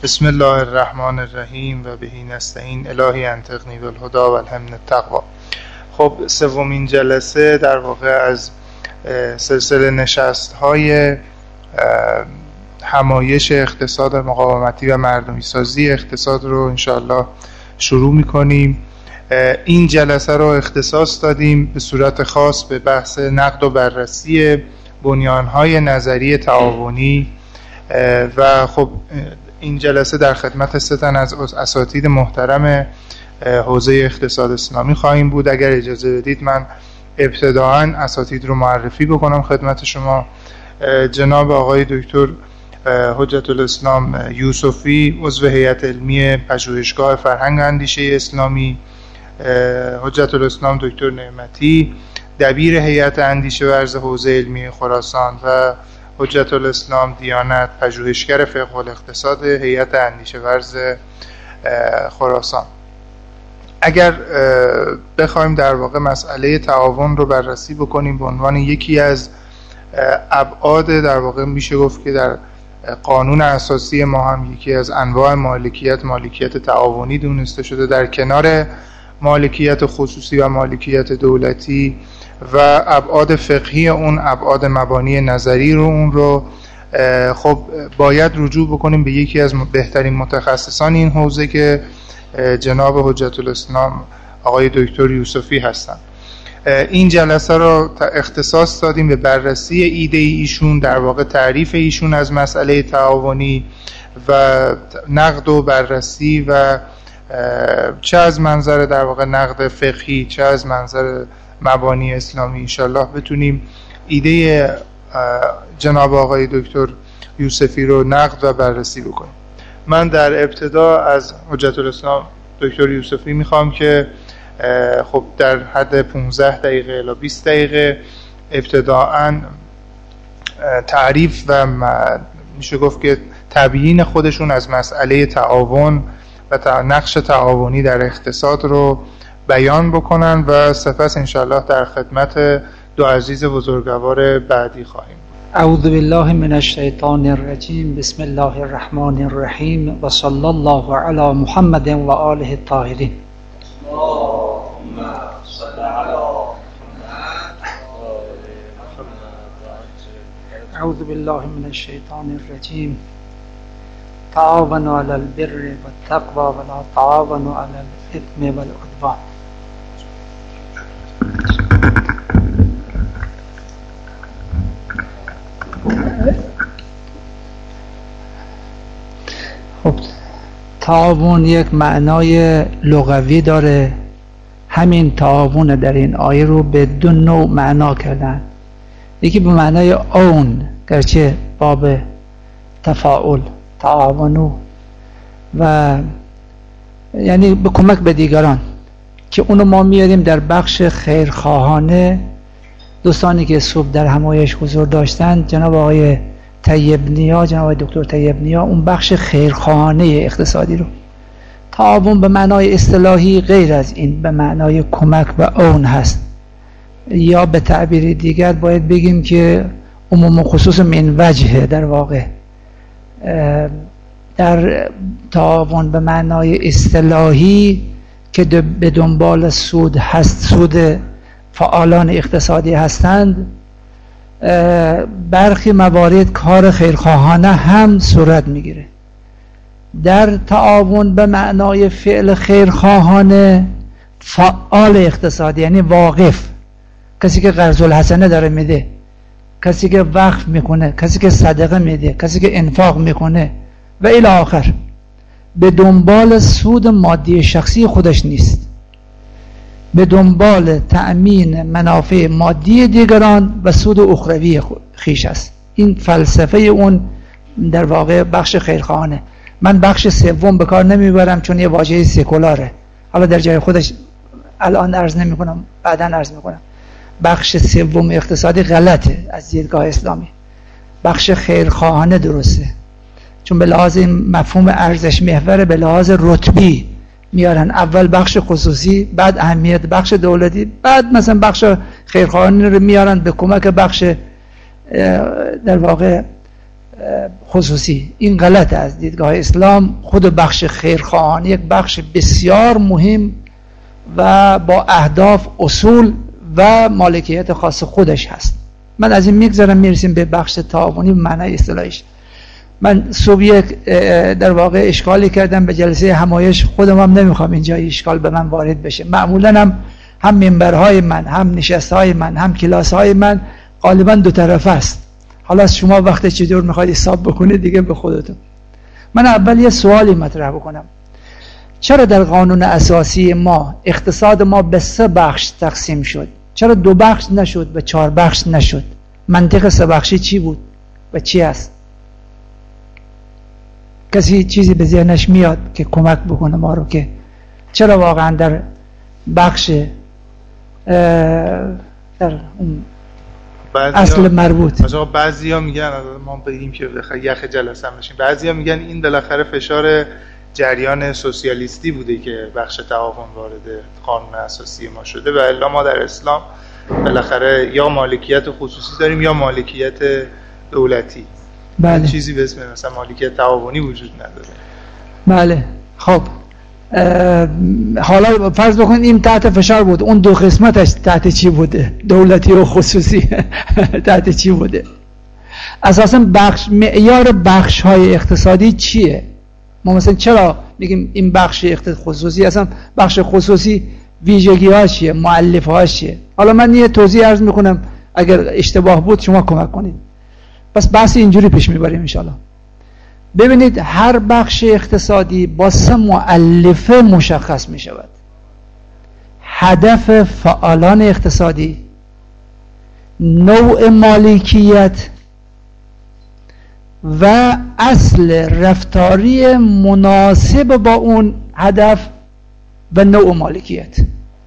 بسم الله الرحمن الرحیم و بهی نستعین. الهی انطقنی بالهدی و الهمنی التقوی. خب سومین جلسه در واقع از سلسله نشست‌های همایش اقتصاد مقاومتی و مردمی سازی اقتصاد رو انشاءالله شروع می‌کنیم. این جلسه رو اختصاص دادیم به صورت خاص به بحث نقد و بررسی بنیان‌های نظری تعاونی و خب این جلسه در خدمت 3 تن از اساتید محترم حوزه اقتصاد اسلامی خواهیم بود. اگر اجازه بدید من ابتداءً اساتید رو معرفی بکنم خدمت شما. جناب آقای دکتر حجت الاسلام یوسفی، عضو هیئت علمی پژوهشگاه فرهنگ اندیشه اسلامی. حجت الاسلام دکتر نعمتی، دبیر هیئت اندیشه ورز حوزه علمی خراسان و حجت الاسلام دیانت، پژوهشگر فقه الاقتصاد هیئت اندیشه ورز خراسان. اگر بخوایم در واقع مسئله تعاون رو بررسی بکنیم به عنوان یکی از ابعاد، در واقع میشه گفت که در قانون اساسی ما هم یکی از انواع مالکیت تعاونی دونسته شده، در کنار مالکیت خصوصی و مالکیت دولتی و ابعاد فقهی اون، ابعاد مبانی نظری رو اون رو خب باید رجوع بکنیم به یکی از بهترین متخصصان این حوزه که جناب حجت الاسلام آقای دکتر یوسفی هستند. این جلسه رو اختصاص دادیم به بررسی ایده ایشون، در واقع تعریف ایشون از مسئله تعاونی و نقد و بررسی و چه از منظر در واقع نقد فقهی چه از منظر مبانی اسلامی انشالله بتونیم ایده جناب آقای دکتر یوسفی رو نقد و بررسی بکنیم. من در ابتدا از حجت الاسلام دکتر یوسفی میخوام که خب در حد 15 دقیقه الی 20 دقیقه ابتداءً تعریف و میشه گفت که تبیین خودشون از مسئله تعاون و نقش تعاونی در اقتصاد رو بیان بکنن و سپس انشاءالله در خدمت دو عزیز بزرگوار بعدی خواهیم. اعوذ بالله من الشیطان الرجیم. بسم الله الرحمن الرحیم و صلی الله علی محمد و آله الطاهرین. اللهم صل علی محمد. اعوذ بالله من الشیطان الرجیم. تعاونوا علی البر والتقوى ولا تعاونوا علی الاثم والعدوان. خب تعاون یک معنای لغوی داره. همین تعاون در این آیه رو به 2 نوع معنا کردن. یکی به معنای اون، گرچه باب تفاعل تعاونو، و یعنی به کمک به دیگران، که اونو ما میاریم در بخش خیرخواهانه. دوستانی که صبح در همایش حضور داشتن، جناب آقای طیبنیا، جناب آقای دکتر طیبنیا، اون بخش خیرخواهانه اقتصادی رو، تعاون به معنای اصطلاحی غیر از این به معنای کمک و اون هست، یا به تعبیر دیگر باید بگیم که عموم و خصوص من وجهه. در واقع در تعاون به معنای اصطلاحی که به دنبال سود هست، سود فعالان اقتصادی هستند، برخی موارد کار خیرخواهانه هم صورت میگیره. در تعاون به معنای فعل خیرخواهانه، فعال اقتصادی یعنی واقف، کسی که قرض الحسنه داره میده، کسی که وقف میکنه، کسی که صدقه میده، کسی که انفاق میکنه و الی آخر، به دنبال سود مادی شخصی خودش نیست، به دنبال تأمین منافع مادی دیگران و سود اخروی خیش است. این فلسفه اون در واقع بخش خیرخواهانه. من بخش سوم به کار نمیبرم چون یه واژه سکولاره، حالا در جای خودش الان عرض نمی کنم، بعدا عرض میکنم. بخش سوم اقتصادی غلطه از دیدگاه اسلامی. بخش خیرخواهانه درسته، چون به لحاظ مفهوم ارزش محور، به لحاظ رتبی میارن اول بخش خصوصی، بعد اهمیت بخش دولتی، بعد مثلا بخش خیرخواهانه رو میارن به کمک بخش در واقع خصوصی. این غلط از دیدگاه اسلام. خود بخش خیرخواهانه یک بخش بسیار مهم و با اهداف، اصول و مالکیت خاص خودش هست. من از این میگذرم میرسیم به بخش تعاونی به معنی اصطلاحیش. من صبح یک در واقع اشکالی کردم به جلسه همایش، خودم هم نمیخوام اینجا اشکال به من وارد بشه. معمولا هم منبرهای من، هم نشستهای من، هم کلاسهای من غالبا دو طرفه است. حالا شما وقت چطور میخواید حساب بکنید دیگه به خودتون. من اول یه سوالی مطرح بکنم. چرا در قانون اساسی ما اقتصاد ما به 3 بخش تقسیم شد؟ چرا 2 بخش نشد و 4 بخش نشد؟ منطق 3 بخشی چی بود و چی است؟ کسی چیزی به ذهنش میاد که کمک بکنه ما رو که چرا واقعا در بخش در اون اصل مربوط، مثلا بعضیا میگن ما بگیم که یخ جلسه بشیم، بعضیا میگن این بالاخره فشار جریان سوسیالیستی بوده که بخش تعاون وارد قانون اساسی ما شده و الا ما در اسلام بالاخره یا مالکیت خصوصی داریم یا مالکیت دولتی. بله. چیزی به اسم مثلا مالکیت تعاونی وجود نداره. بله. خب حالا فرض بکنید این تحت فشار بود، اون 2 قسمتش تحت چی بوده؟ دولتی و خصوصی تحت چی بوده؟ اساسا معیار بخش های اقتصادی چیه؟ ما مثلا چرا میگیم این بخش خصوصی؟ اصلا بخش خصوصی ویژگی ها چیه؟ مؤلف ها چیه؟ حالا من یه توضیح عرض میکنم، اگر اشتباه بود شما کمک کنید. پس بحث اینجوری پیش میبریم انشاءالله. ببینید هر بخش اقتصادی با 3 مؤلفه مشخص می شود. هدف فعالان اقتصادی، نوع مالکیت و اصل رفتاری مناسب با اون هدف و نوع مالکیت.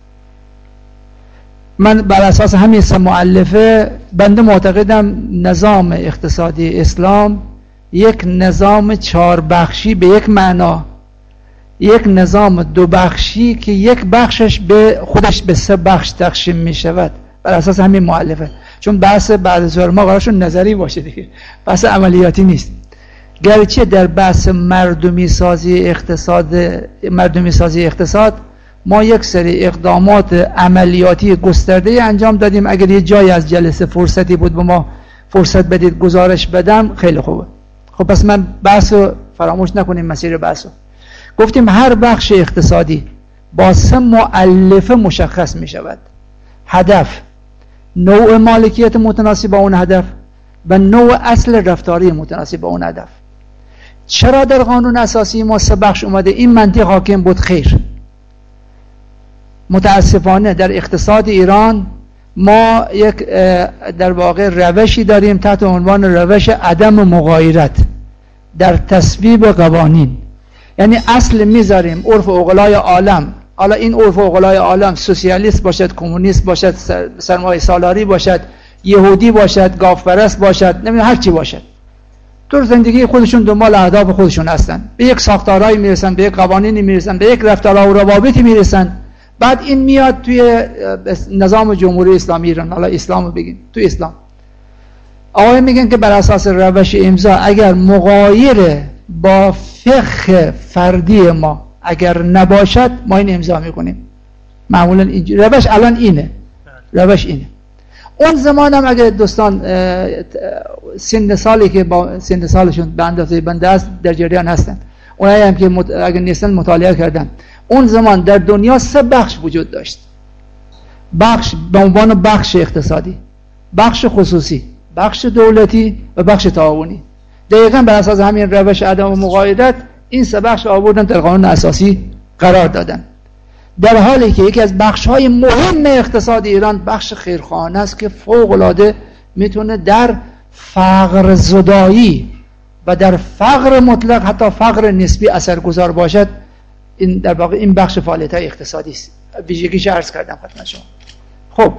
من بر اساس همین 3 مؤلفه بنده معتقدم نظام اقتصادی اسلام یک نظام 4 بخشی به یک معنا، یک نظام 2 بخشی که یک بخشش به خودش به 3 بخش تقسیم می شود بر اساس همین مؤلفه. چون بحث بعد از ظهر ما قرارشون نظری باشه دیگه، بحث عملیاتی نیست. گرچه در بحث مردمی سازی اقتصاد ما یک سری اقدامات عملیاتی گسترده انجام دادیم. اگر یه جایی از جلسه فرصتی بود به ما فرصت بدید گزارش بدم خیلی خوبه. خب پس من بحثو فراموش نکنیم، مسیر بحثو گفتیم هر بخش اقتصادی با 3 مؤلفه مشخص می شود. هدف، نوع مالکیت متناسب با اون هدف و نوع اصل رفتاری متناسب با اون هدف. چرا در قانون اساسی ما 3 بخش اومده؟ این منطق حاکم بود؟ خیر. متاسفانه در اقتصاد ایران ما یک در واقع روشی داریم تحت عنوان روش عدم مغایرت در تصویب قوانین. یعنی اصل میذاریم عرف عقلای عالم، حالا این عرف عقلای عالم سوسیالیست باشد، کمونیست باشد، سرمایه سالاری باشد، یهودی باشد، گاوپرست باشد، نمیدونم هر چی باشد، تو زندگی خودشون دنبال اهداف خودشون هستن، به یک ساختارهایی میرسن، به یک قوانینی میرسن، به یک رفتارها و روابطی میرسن. بعد این میاد توی نظام جمهوری اسلامی ایران، حالا اسلامو بگیم، تو اسلام آقای میگن که بر اساس روش امضا اگر مغایر با فقه فردی ما اگر نباشد ما این امضا میکنیم. معمولا اینجوری روش الان اینه، روش اینه. اون زمان هم اگر دوستان سن سالی که با سن سالشون به اندازه بنده است در جریان هستن، اونایی هم که اگر نیستن مطالعه کردن، اون زمان در دنیا 3 بخش وجود داشت. بخش به عنوان بخش اقتصادی، بخش خصوصی، بخش دولتی و بخش تعاونی. دقیقاً بر اساس همین روش عدم مغایرت این 3 بخش آوردن در قانون اساسی قرار دادن. در حالی که یکی از بخش‌های مهم اقتصاد ایران بخش خیرخواهانه است که فوق‌العاده میتونه در فقر زدایی و در فقر مطلق حتی فقر نسبی اثرگذار باشد. این در واقع این بخش فعالیت‌های اقتصادی است. ویژگیش عرض کردم خدمت شما. خب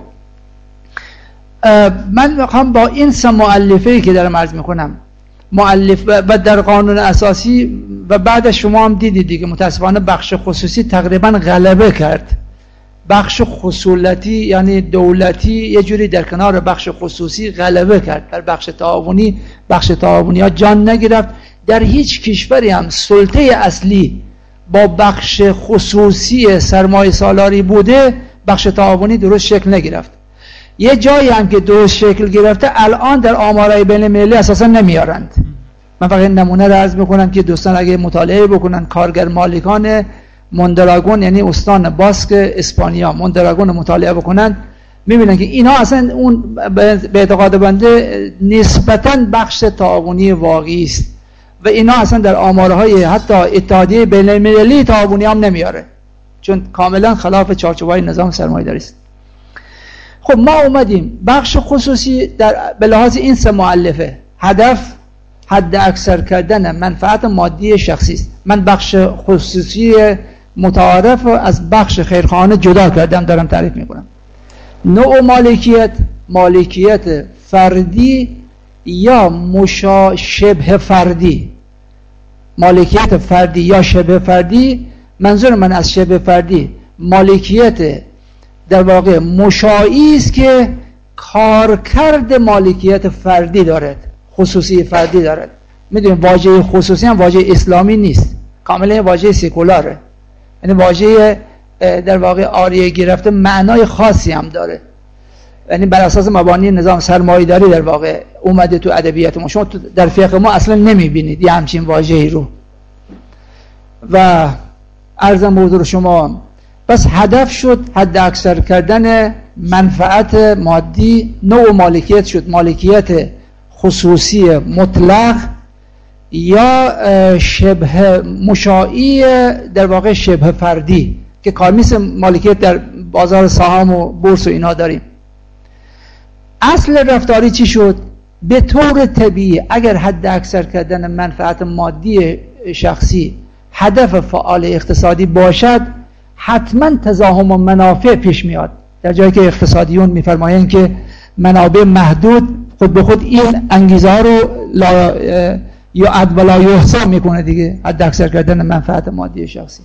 من میخوام با این 3 مؤلفه‌ای که دارم عرض میکنم، مؤلف و در قانون اساسی و بعد شما هم دیدید دیگه، متاسفانه بخش خصوصی تقریبا غلبه کرد بخش خصولتی یعنی دولتی یه جوری در کنار بخش خصوصی غلبه کرد بر بخش تعاونی. بخش تعاونی ها جان نگرفت. در هیچ کشوری هم سلطه اصلی با بخش خصوصی سرمایه سالاری بوده، بخش تعاونی درست شکل نگرفت. یه جایی هم که درست شکل گرفته الان در آمارهای بین المللی اساسا نمیارند. من فقط نمونه رو عرض میکنم که دوستان اگه مطالعه بکنن کارگر مالکان موندراگون یعنی استان باسک اسپانیا موندراگون مطالعه بکنن میبینن که اینا اصلا اون به اعتقاد بنده نسبتاً بخش تعاونی واقعی است و اینا اصلا در آمارهای حتی اتحادیه بین المللی تعاونی هم نمیاره، چون کاملا خلاف چارچوب‌های نظام سرمایه‌داری است. خب ما اومدیم بخش خصوصی به لحاظ این سه مؤلفه هدف حد اکثر کردن منفعت مادی شخصی است. من بخش خصوصی متعارف از بخش خیرخواهانه جدا کردم، دارم تعریف میکنم. نوع مالکیت فردی یا شبه فردی. مالکیت فردی یا شبه فردی، منظور من از شبه فردی مالکیت در واقع مشاعی است که کارکرد مالکیت فردی دارد، خصوصی فردی دارد. میدونیم واژه خصوصی هم واژه اسلامی نیست، کاملا واژه سکولاره، یعنی واژه در واقع عاریه گرفته معنای خاصی هم داره، یعنی بر اساس مبانی نظام سرمایه‌داری در واقع اومده تو ادبیات ما. شما در فقه ما اصلا نمیبینید یه همچین واژه‌ای رو. و عرضم به حضور شما بس هدف شد حد اکثر کردن منفعت مادی. نوع مالکیت شد مالکیت خصوصی مطلق یا شبه مشاعی در واقع شبه فردی که کار مثل مالکیت در بازار سهام و بورس و اینا داریم. اصل رفتاری چی شد؟ به طور طبیعی اگر حد اکثر کردن منفعت مادی شخصی هدف فعال اقتصادی باشد، حتما تزاحم و منافع پیش میاد. در جایی که اقتصادیون میفرمایند که منابع محدود، خود به خود این انگیزه ها رو یعد و لا یحصی میکنه دیگه، حد اکثر کردن منفعت مادی شخصی.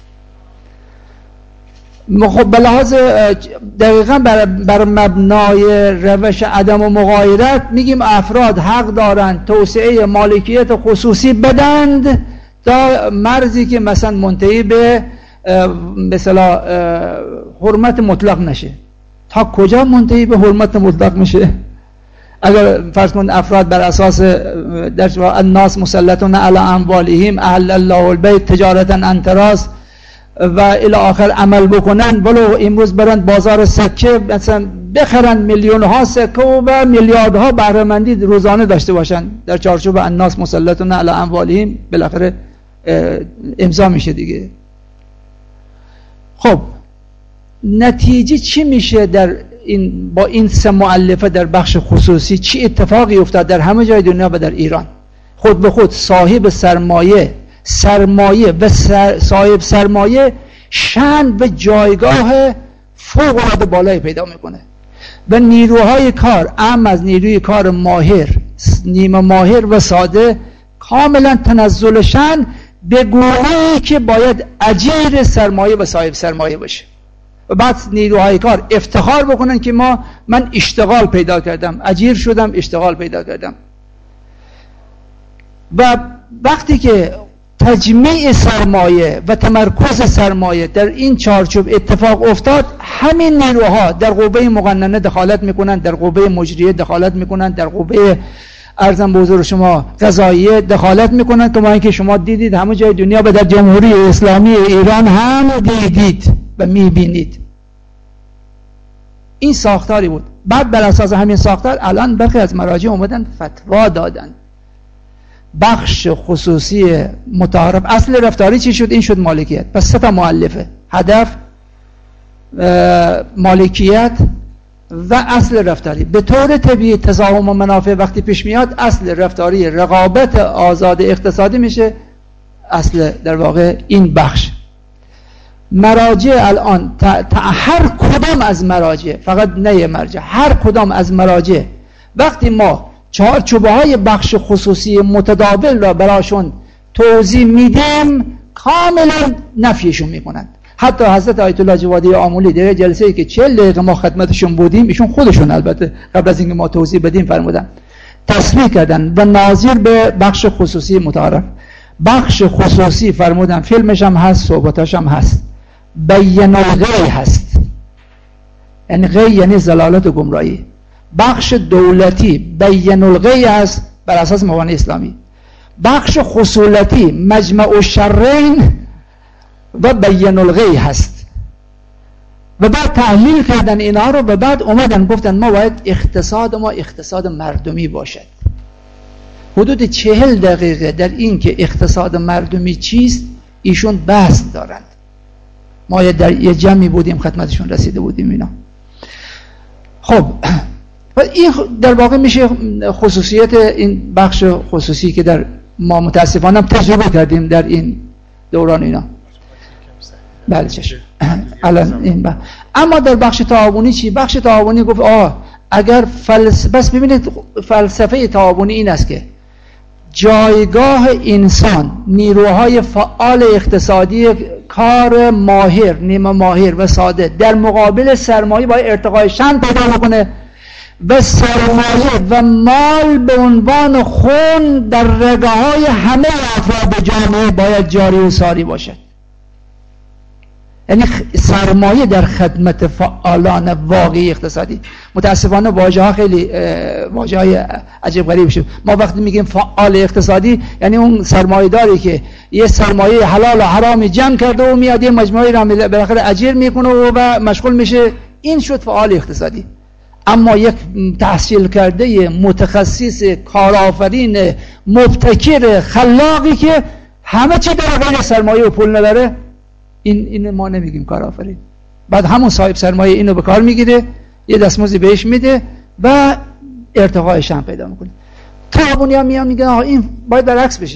خب به لحاظ دقیقا بر مبنای روش عدم و مغایرت میگیم افراد حق دارند توسعه مالکیت خصوصی بدند تا مرزی که مثلا منتهی به مثلا حرمت مطلق نشه. تا کجا منتهی به حرمت مطلق میشه؟ اگر فرض کن افراد بر اساس در الناس مسلطون علی اموالهم اهل الله البیت تجارتا عن تراض و الی آخر عمل بکنن، ولو امروز برند بازار سکه مثلا بخرن میلیون ها سکه و میلیاردها بهره مندی روزانه داشته باشن در چارچوب الناس مسلطون علی اموالهم، بالاخره امضا میشه دیگه. خب نتیجه چی میشه در این با این سه مؤلفه در بخش خصوصی؟ چی اتفاقی افتاد در همه جای دنیا و در ایران؟ خود به خود صاحب سرمایه و صاحب سرمایه شأن و جایگاه فوق العاده بالایی پیدا میکنه و نیروهای کار اهم از نیروی کار ماهر، نیمه ماهر و ساده کاملا تنزل شأن به گونه‌ای که باید اجیر سرمایه و صاحب سرمایه باشه و بعد نیروهای کار افتخار بکنن که من اشتغال پیدا کردم، اجیر شدم، اشتغال پیدا کردم. و وقتی که تجمیع سرمایه و تمرکز سرمایه در این چارچوب اتفاق افتاد، همین نیروها در قوه مقننه دخالت میکنن، در قوه مجریه دخالت میکنن، در قوه ارزم به حضور شما قضاییه دخالت میکنن. که ما اینکه شما دیدید همه جای دنیا و در جمهوری اسلامی ایران هم دیدید و میبینید. این ساختاری بود. بعد بر اساس همین ساختار الان برخی از مراجع اومدن فتوا دادن. بخش خصوصی متعارف اصل رفتاری چی شد؟ این شد مالکیت. پس سه تا مؤلفه: هدف، مالکیت و اصل رفتاری. به طور طبیعی تزاحم و منافع وقتی پیش میاد، اصل رفتاری رقابت آزاد اقتصادی میشه اصل در واقع این بخش. مراجع الان هر کدام از مراجع، فقط نه مرجع، هر کدام از مراجع وقتی ما چارچوبه های بخش خصوصی متداول را براشون توضیح میدیم کاملا نفیشون میکنند. حتی حضرت آیت الله جوادی آمولی در جلسه‌ای که 40 دقیقه ما خدمتشون بودیم، ایشون خودشون البته قبل از اینکه ما توضیح بدیم فرمودن، تصریح کردن و ناظر به بخش خصوصی متعارف. بخش خصوصی فرمودن فیلمش هم هست، صحبتاش هم هست، بین الغی هست، یعنی غی یعنی ضلالت و گمراهی. بخش دولتی بین الغی هست بر اساس مبانی اسلامی. بخش خصولتی مجمع الشرین و بین الغی هست. و بعد تحلیل کردن اینا رو و بعد اومدن گفتن ما باید اقتصاد ما اقتصاد مردمی باشد. حدود 40 دقیقه در این که اقتصاد مردمی چیست ایشون بحث دارند. ما در یه جمعی بودیم خدمتشون رسیده بودیم اینا. خب این در واقع میشه خصوصیت این بخش خصوصی که در ما متاسفانه تجربه کردیم در این دوران اینا. بله چشم. الان این اما در بخش تعاونی چی؟ بخش تعاونی گفت اگر بس ببینید فلسفه تعاونی این است که جایگاه انسان، نیروهای فعال اقتصادی، کار ماهر، نیمه ماهر و ساده در مقابل سرمایه باید ارتقای شأن پیدا بکنه و سرمایه و مال به عنوان خون در رگه‌های همه افراد جامعه باید جاری و ساری باشد. یعنی سرمایه در خدمت فعالان واقعی اقتصادی. متاسفانه واژه‌ها خیلی واژه‌های عجیب غریب شد. ما وقتی میگیم فعال اقتصادی یعنی اون سرمایه‌داری که یه سرمایه حلال و حرامی جمع کرده و میاد یه مجموعه را بالاخره اجیر میکنه و مشغول میشه، این شد فعال اقتصادی. اما یک تحصیل کرده متخصص کارآفرین مبتکر خلاقی که همه چی در غیر سرمایه و پول نداره، این ما نمیگیم کارآفرین. بعد همون صاحب سرمایه اینو به کار میگیره، یه دستمزدی بهش میده و ارتقای شأن پیدا میکنه. تعاونی ها میان میگن این باید برعکس بشه.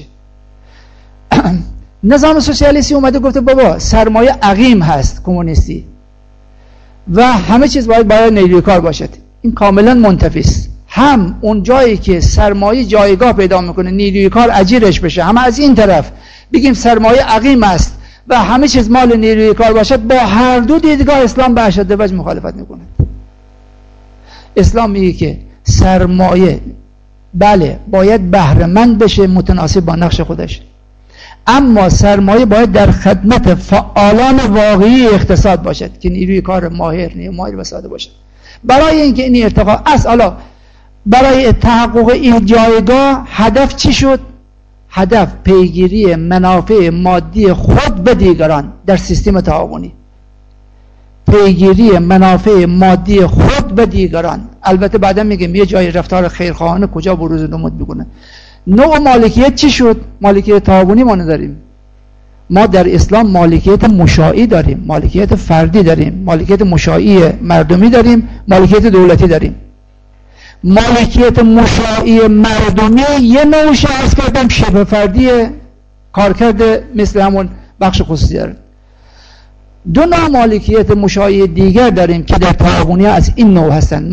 نظام سوسیالیستی اومده گفته بابا سرمایه عقیم هست کمونیستی و همه چیز باید نیروی کار باشد. این کاملا منتفی است. هم اون جایی که سرمایه جایگاه پیدا میکنه نیروی کار اجیرش بشه، هم از این طرف بگیم سرمایه عقیم است و همه چیز مال نیروی کار باشد، با هر دو دیدگاه اسلام به اشد وجه مخالفت میکنه. اسلام میگه که سرمایه بله باید بهره مند بشه متناسب با نقش خودش، اما سرمایه باید در خدمت فعالان واقعی اقتصاد باشد که نیروی کار ماهر و ساده باشد. برای اینکه این ارتقا حالا برای تحقق این جایگاه هدف چی شد؟ هدف پیگیری منافع مادی خود به دیگران در سیستم تعاونی. پیگیری منافع مادی خود به دیگران. البته بعدا میگم یه جای رفتار خیرخواهانه کجا بروز نمود میکنه. نوع مالکیت چی شد؟ مالکیت تعاونی ما نداریم. ما در اسلام مالکیت مشاعی داریم، مالکیت فردی داریم، مالکیت مشاعی مردمی داریم، مالکیت دولتی داریم. مالکیت مشاعی مردمی یه نوعش عرض کردم شبه فردی کارکرد مثل همون بخش خصوصی داریم. دو نوع مالکیت مشاعی دیگر داریم که در تعاونی از این نوع هستند.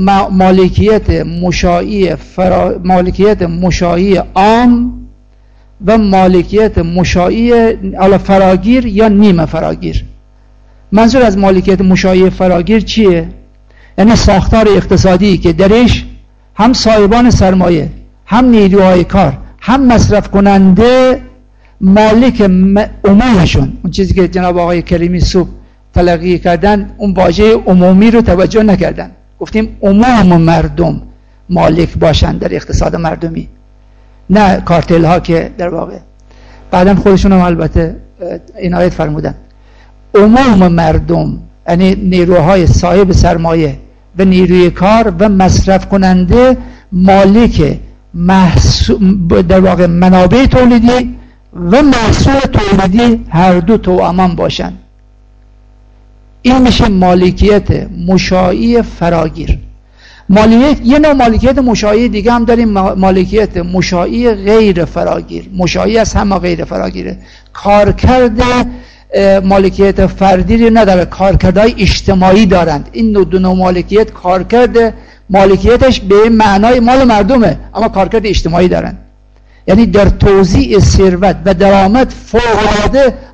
مالکیت مشاعی عام و مالکیت مشاعی فراگیر یا نیمه فراگیر. منظور از مالکیت مشاعی فراگیر چیه؟ یعنی ساختار اقتصادی که درش هم صاحبان سرمایه، هم نیروهای کار، هم مصرف کننده مالک عمومشون، اون چیزی که جناب آقای کریمی صبح تلقی کردن، اون واژه عمومی رو توجه نکردن. گفتیم عموم مردم مالک باشن در اقتصاد مردمی، نه کارتل ها که در واقع بعدم خودشون هم البته عنایت فرمودن. عموم مردم یعنی نیروهای صاحب سرمایه و نیروی کار و مصرف کننده مالک در واقع منابع تولیدی و محصول تولیدی هر دو توامان باشن. این میشه مالکیت مشاعی فراگیر. یه نوع مالکیت مشاعی دیگه هم داریم، مالکیت مشاعی غیر فراگیر. مشاعی از همه غیر فراگیره. کارکرد مالکیت فردی نداره، کارکردهای اجتماعی دارند. این دو نوع مالکیت کارکرد مالکیتش به معنای مال مردمه اما کارکرد اجتماعی دارند. یعنی در توزیع ثروت و درآمد فوق‌العاده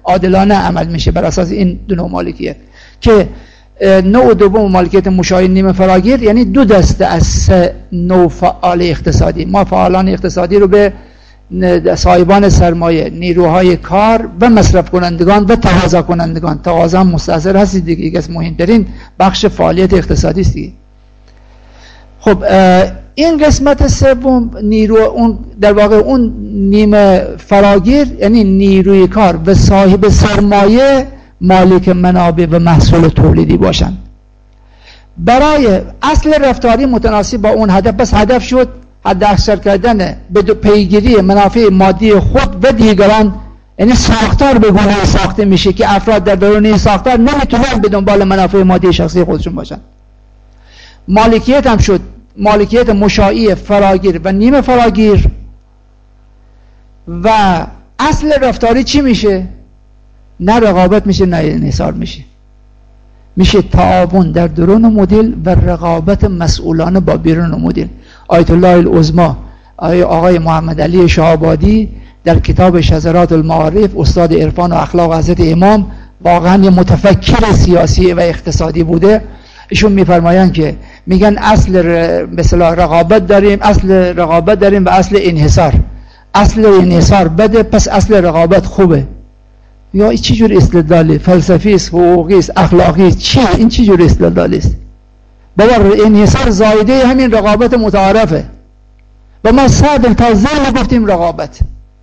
عادلانه عمل میشه بر اساس این دو نوع مالکیت. که نوع دوم مالکیت مشاهی نیمه فراگیر یعنی دو دسته از سه نوع فعال اقتصادی. ما فعالان اقتصادی رو به صاحبان سرمایه، نیروهای کار و مصرف کنندگان و تقاضا کنندگان، تقاضا مستأثر هستید دیگه، یکی از مهمترین بخش فعالیت اقتصادی است دیگه. خب این قسمت سوم نیرو، اون در واقع اون نیمه فراگیر یعنی نیروی کار و صاحب سرمایه مالک منابع و محصول تولیدی باشند. برای اصل رفتاری متناسب با اون هدف، بس هدف شد حد اکثر کردن به پیگیری منافع مادی خود و دیگران، یعنی ساختار به گونه ساخته میشه که افراد در درون این ساختار نمیتونن به دنبال منافع مادی شخصی خودشون باشن. مالکیت هم شد مالکیت مشاعی فراگیر و نیمه فراگیر. و اصل رفتاری چی میشه؟ نه رقابت میشه نه انحصار میشه، میشه تعاون در درون مدل و رقابت مسئولانه با بیرون مدل. آیت الله العظمی آقای محمد علی شهابادی در کتاب شذرات المعارف، استاد عرفان و اخلاق حضرت امام، واقعا یه متفکر سیاسی و اقتصادی بوده. ایشون میفرمایند که میگن اصل به اصطلاح رقابت داریم، اصل رقابت داریم و اصل انحصار. اصل انحصار بده پس اصل رقابت خوبه. یا این چی جور استدلالی؟ فلسفی است، حقوقی است، اخلاقی است؟ چی این چی جور استدلالی است؟ بابا انحصار زایده همین رقابت متعارفه و ما صد تا زل گفتیم رقابت.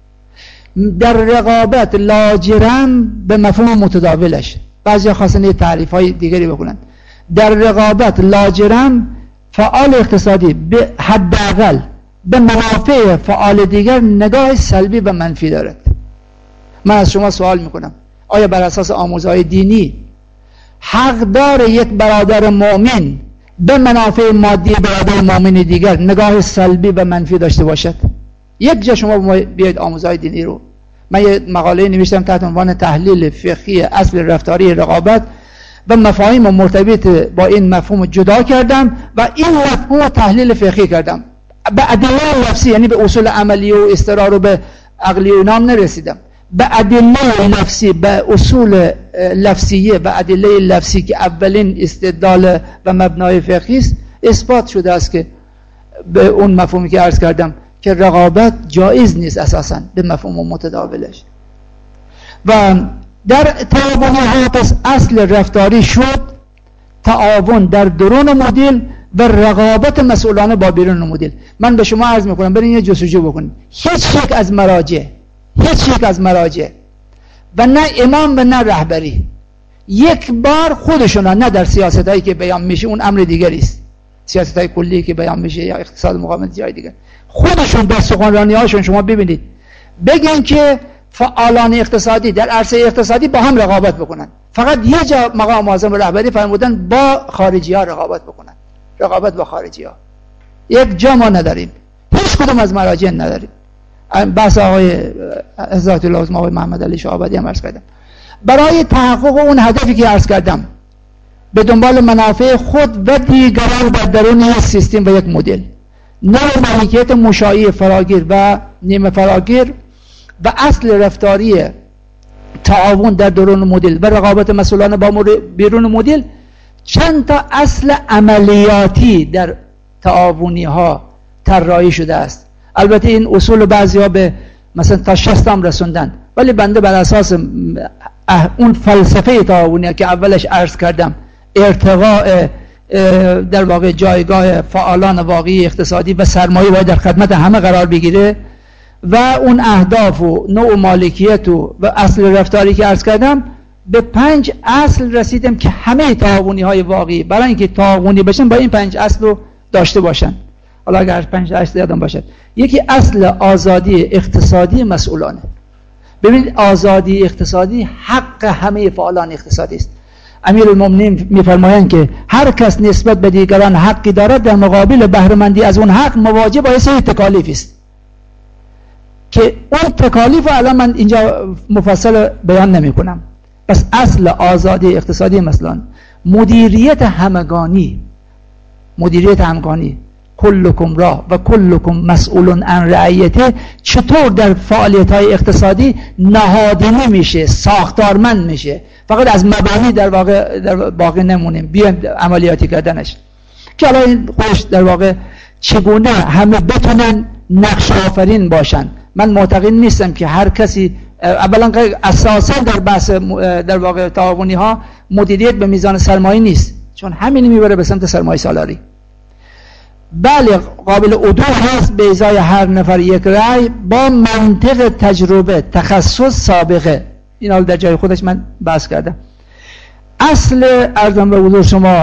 در رقابت لاجرم به مفهوم متداولش، بعضی خواستن یه تعریف های دیگری بکنن. در رقابت لاجرم فعال اقتصادی به حداقل به منافع فعال دیگر نگاه سلبی و منفی دارد. من از شما سوال میکنم آیا بر اساس آموزهای دینی حق داره یک برادر مؤمن به منافع مادی برادر مؤمن دیگر نگاه سلبی و منفی داشته باشد؟ یک جا شما بیاید آموزهای دینی رو، من یه مقاله نوشتم تحت عنوان تحلیل فقهی اصل رفتاری رقابت و مفاهیم مرتبط با این مفهوم جدا کردم و این مفهوم تحلیل فقهی کردم به ادله لفظی، یعنی به اصول عملی و استرار و به عقلی و نام نرسیدم، به ادله لفظی، به اصول لفظیه و ادله لفظی که اولین استدلال و مبنای فقهی است، اثبات شده است که به اون مفهومی که عرض کردم که رقابت جایز نیست اساساً به مفهوم متداولش. و در تعاونی ها پس اصل رفتاری شد تعاون در درون مدل و رقابت مسئولانه با بیرون مدل. من به شما عرض میکنم برین یه جستجو بکنید. هیچ یک از مراجع و نه امام و نه رهبری یک بار خودشون، نه در سیاست هایی که بیان میشه اون امر دیگری است، سیاست های کلی که بیان میشه یا اقتصاد مقاومت جای دیگر، خودشون در سخنرانی هاشون شما ببینید بگن که فعالان اقتصادی در عرصه اقتصادی با هم رقابت بکنن. فقط یه جا مقام معظم رهبری فرمودن با خارجی ها رقابت بکنن، رقابت با خارجی ها. یک جا ما نداریم، هیچ کدوم از مراجع نداریم. بحث آقای حضرت العظمی آقای محمد علی شهابادی هم عرض کردم. برای تحقق اون هدفی که عرض کردم به دنبال منافع خود و دیگران در درون یک سیستم و یک مدل، نوع مالکیت مشاعی فراگیر و نیمه فراگیر و اصل رفتاری تعاون در درون مدل و رقابت مسئولانه با بیرون مدل، چند تا اصل عملیاتی در تعاونی ها طراحی شده است. البته این اصول بعضی ها به مثلا تا 60 هم رسوندن، ولی بنده بر اساس اون فلسفه تعاونی که اولش عرض کردم، ارتقاء در واقع جایگاه فعالان واقعی اقتصادی و سرمایه باید در خدمت همه قرار بگیره و اون اهداف و نوع مالکیت و اصل رفتاری که عرض کردم، به 5 اصل رسیدم که همه تعاونی های واقعی برای اینکه تعاونی باشن با این 5 اصل رو داشته باشن. حالا اگر 5 اصل یادم باشد، یکی اصل آزادی اقتصادی مسئولانه. ببینید آزادی اقتصادی حق همه فعالان اقتصادی است. امیرالمومنین میفرمایند که هر کس نسبت به دیگران حقی دارد در مقابل بهره‌مندی از اون حق مواجه با یک تکالیف است که اون تکالیف الان من اینجا مفصل بیان نمی کنم. پس اصل آزادی اقتصادی مثلا مدیریت همگانی کلکم را و کلکم مسئول عن رعیته چطور در فعالیت‌های اقتصادی نهادینه میشه، ساختارمند میشه، فقط از مبانی در واقع باقی نمونیم بیایم عملیاتی کردنش. که الان این خودش در واقع چگونه همه بتونن نقش آفرین باشن. من معتقد نیستم که هر کسی، اولا اساسا در بحث در واقع تعاونی ها مدیریت به میزان سرمایه نیست، چون همین میبره به سمت سرمایه سالاری. بله قابل عدول هست به ازای هر نفر یک رأی با منطق تجربه تخصص سابقه. این حال در جای خودش من بحث کردم. اصل ارزم به حضور شما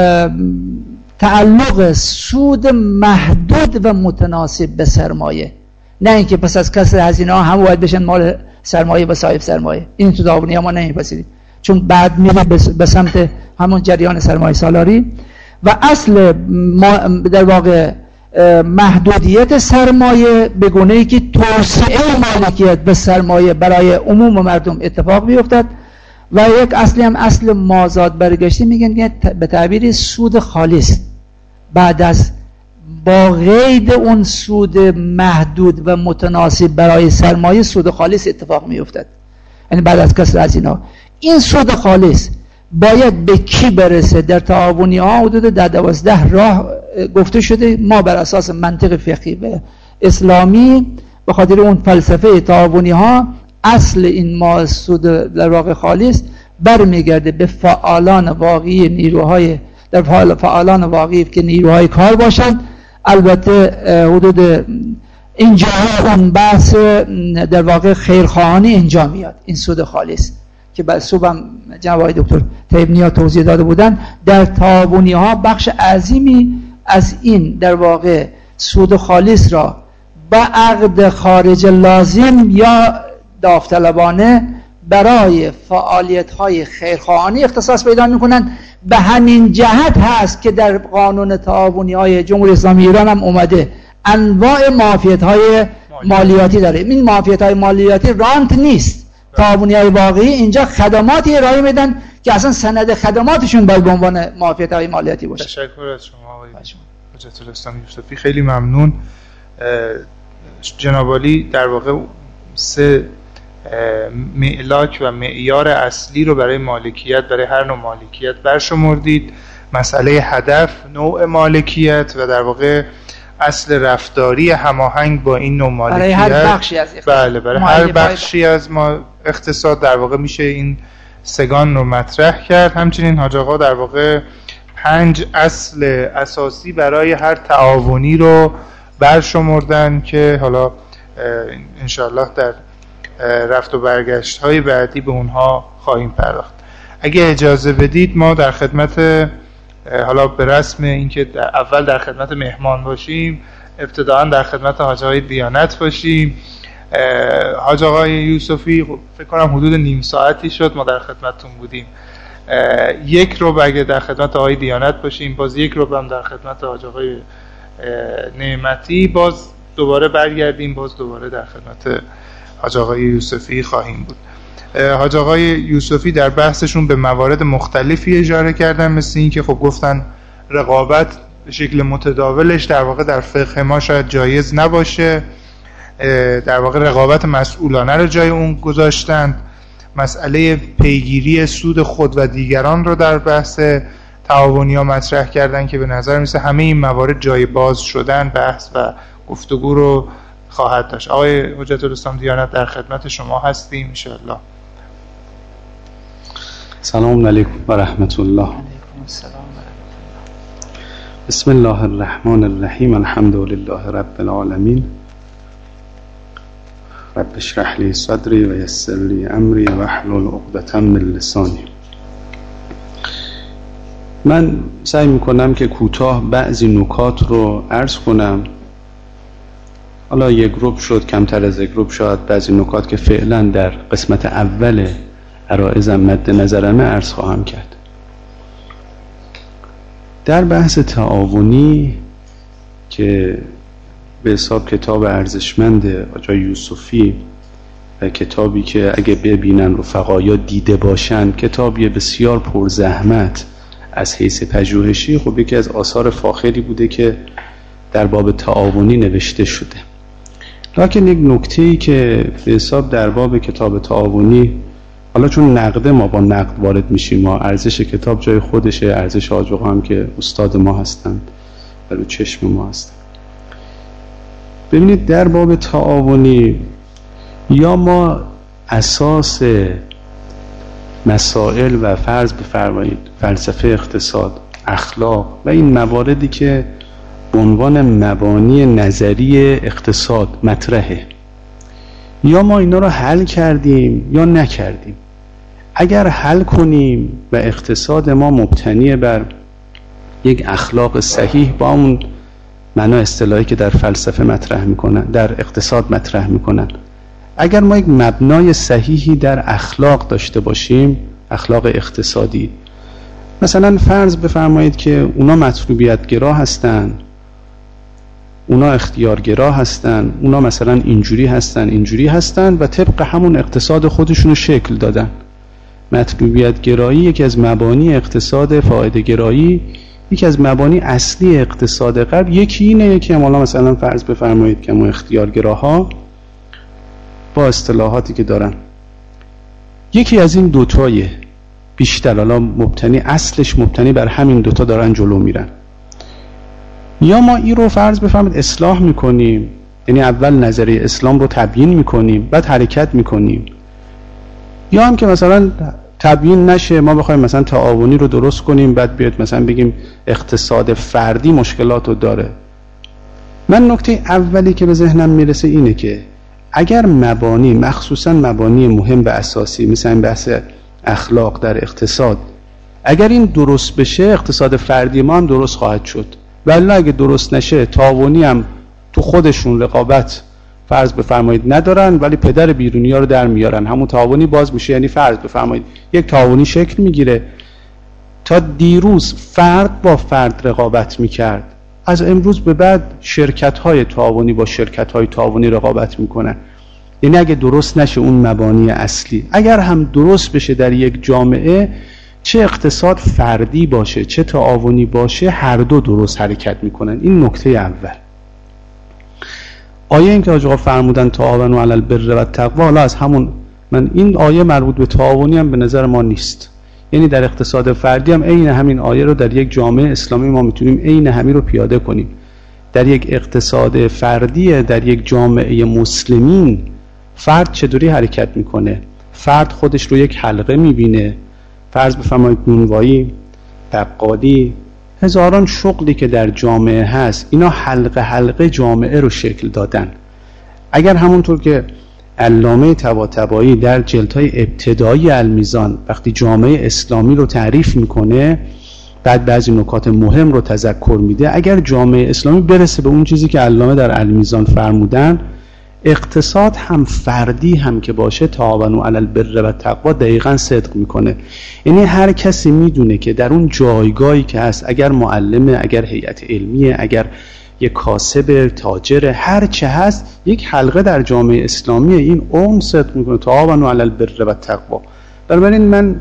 تعلق سود محدود و متناسب به سرمایه، نه اینکه پس از کسر هزینه ها هم باید بشن مال سرمایه و صاحب سرمایه. این تو تعاونی ها ما نمیپذیریم، چون بعد میره به سمت همون جریان سرمایه سالاری. و اصل در واقع محدودیت سرمایه به گونه‌ای که توسعه مالکیت به سرمایه برای عموم مردم اتفاق بیفتد. و یک اصلی هم اصل مازاد برگشتی میگن که به تعبیری سود خالص، بعد از با قید اون سود محدود و متناسب برای سرمایه سود خالص اتفاق میفتد. یعنی بعد از کسر از اینا این سود خالص باید به کی برسه؟ در تعاونی ها حدود 12 راه گفته شده. ما بر اساس منطق فقهی و اسلامی به خاطر اون فلسفه تعاونی ها اصل این ما سود در واقع خالص برمیگرده به فعالان واقعی نیروهای در فعالان واقعی که نیروهای کار باشند. البته حدود اینجا اون بحث در واقع خیرخواهانه اینجا میاد، این سود خالص که بعد صبحم جناب آقای دکتر طیب‌نیا توضیح داده بودن. در تعاونی ها بخش عظیمی از این در واقع سود خالص را با عقد خارج لازم یا داوطلبانه برای فعالیت‌های خیرخواهانه اختصاص پیدا می‌کنند. به همین جهت هست که در قانون تعاونی‌های جمهوری اسلامی ایران هم اومده انواع معافیت‌های مالیاتی داره. این معافیت‌های مالیاتی رانت نیست. تعاونی‌های واقعی اینجا خدماتی ارائه میدن که اصلا سند خدماتشون باید به عنوان معافیت‌های مالیاتی باشه. تشکر از شما آقای حجت الاسلام یوسفی، خیلی ممنون. جناب عالی در واقع 3 ملاک و معیار اصلی رو برای مالکیت، برای هر نوع مالکیت برشمردید. مسئله هدف، نوع مالکیت و در واقع اصل رفتاری هماهنگ با این نوع مالکیت برای هر بخشی از اقتصاد. بله برای هر بخشی از اقتصاد در واقع میشه این سگان رو مطرح کرد. همچنین حاج آقا در واقع 5 اصل اساسی برای هر تعاونی رو برشمردن که حالا انشاءالله در رفت و برگشت های بعدی به اونها خواهیم پرداخت. اگه اجازه بدید ما در خدمت، حالا به رسم اینکه اول در خدمت مهمان باشیم، ابتداً در خدمت حاج آقای دیانت باشیم. حاج آقای یوسفی فکر کنم حدود نیم ساعتی شد ما در خدمتتون بودیم. 1 رو اگه در خدمت آقای دیانت باشیم، باز 1 رو هم در خدمت حاج آقای نعمتی، باز دوباره برگردیم، باز دوباره در خدمت حاج آقای یوسفی خواهیم بود. حاج آقای یوسفی در بحثشون به موارد مختلفی اشاره کردن، مثل این که خب گفتن رقابت به شکل متداولش در واقع در فقه ما شاید جایز نباشه، در واقع رقابت مسئولانه رو جای اون گذاشتند. مسئله پیگیری سود خود و دیگران رو در بحث تعاونی ها مطرح کردن که به نظر میسه همه این موارد جای باز شدن، بحث و گفتگو رو خواهد داشت. آقای حجت الاسلام دیانت در خدمت شما هستیم ان شاء الله. سلام علیکم و رحمت الله. بسم الله الرحمن الرحیم. الحمد لله رب العالمین. رب اشرح لی صدری و یسر لی امری واحلل عقدة من لسانی. من سعی میکنم که کوتاه بعضی نکات رو عرض کنم. حالا یک گروپ شد، کمتر از یک گروپ شاید بعضی نکات که فعلا در قسمت اول عرائضم مد نظرمه عرض خواهم کرد. در بحث تعاونی که به حساب کتاب ارزشمند آقای یوسفی و کتابی که اگه ببینن رفقایا دیده باشن، کتابی بسیار پرزحمت از حیث پژوهشی، خب یکی از آثار فاخری بوده که در باب تعاونی نوشته شده. لکن یک نکته‌ای که به حساب در باب کتاب تعاونی، حالا چون نقده ما با نقد وارد میشیم، ما ارزش کتاب جای خودشه، ارزش حاج آقا هم که استاد ما هستند و رو چشم ما هستند. ببینید در باب تعاونی یا ما اساس مسائل و فرض بفرمایید فلسفه اقتصاد، اخلاق و این مواردی که به عنوان مبانی نظری اقتصاد مطرحه، یا ما اینا رو حل کردیم یا نکردیم. اگر حل کنیم و اقتصاد ما مبتنی بر یک اخلاق صحیح با اون معنا اصطلاحی که در فلسفه مطرح میکنن، در اقتصاد مطرح میکنن، اگر ما یک مبنای صحیحی در اخلاق داشته باشیم، اخلاق اقتصادی، مثلا فرض بفرمایید که اونا مطلوبیت گرا هستن، اونا اختیارگرا هستن، اونا مثلا اینجوری هستن اینجوری هستن و طبق همون اقتصاد خودشونو شکل دادن. مطلوبیت گرایی یکی از مبانی اقتصاد، فایده گرایی یکی از مبانی اصلی اقتصاد غرب، یکی اینه، یکی هم حالا مثلا فرض بفرمایید که ما اختیارگراها با اصطلاحاتی که دارن، یکی از این دوتایه بیشتر، حالا مبتنی، اصلش مبتنی بر همین دوتا دارن جلو میرن. یا ما این رو فرض بفرمایید اصلاح میکنیم، یعنی اول نظریه اسلام رو تبیین میکنیم بعد حرکت میکنیم، یا هم که مثلا تبیین نشه، ما بخوایم مثلا تعاونی رو درست کنیم بعد بیاد مثلا بگیم اقتصاد فردی مشکلات رو داره. من نکته اولی که به ذهنم میرسه اینه که اگر مبانی، مخصوصا مبانی مهم و اساسی مثل این بحث اخلاق در اقتصاد، اگر این درست بشه اقتصاد فردی ما هم درست خواهد شد. ولی اگه درست نشه تعاونی هم تو خودشون رقابت فرض بفرمایید ندارن ولی پدر بیرونی‌ها رو در میارن، همون تعاونی باز میشه. یعنی فرض بفرمایید یک تعاونی شکل میگیره، تا دیروز فرد با فرد رقابت میکرد، از امروز به بعد شرکت‌های تعاونی با شرکت‌های تعاونی رقابت میکنن. یعنی اگه درست نشه اون مبانی اصلی، اگر هم درست بشه در یک جامعه، چه اقتصاد فردی باشه چه تعاونی باشه، هر دو درست حرکت میکنن. این نکته اول. آیه این که حاج آقا فرمودن تعاونوا علی البر و التقوی، حالا از همون، من این آیه مربوط به تعاونی هم به نظر ما نیست، یعنی در اقتصاد فردی هم عین همین آیه رو در یک جامعه اسلامی ما میتونیم عین همین رو پیاده کنیم. در یک اقتصاد فردی، در یک جامعه مسلمین، فرد چطوری حرکت میکنه؟ فرد خودش رو یک حلقه میبینه، فرض بفرمایید نونوایی، بقالی، هزاران شغلی که در جامعه هست، اینا حلقه حلقه جامعه رو شکل دادن. اگر همونطور که علامه طباطبایی در جلدهای ابتدایی المیزان وقتی جامعه اسلامی رو تعریف میکنه، بعد بعضی نکات مهم رو تذکر میده، اگر جامعه اسلامی برسه به اون چیزی که علامه در المیزان فرمودن، اقتصاد هم فردی هم که باشه تعاونوا علی البر و التقوی دقیقاً صدق میکنه. یعنی هر کسی میدونه که در اون جایگاهی که هست، اگر معلمه، اگر هیئت علمیه، اگر یک کاسب، تاجر، هر چه هست، یک حلقه در جامعه اسلامیه، این اون صدق میکنه تعاونوا علی البر و التقوی. بنابراین من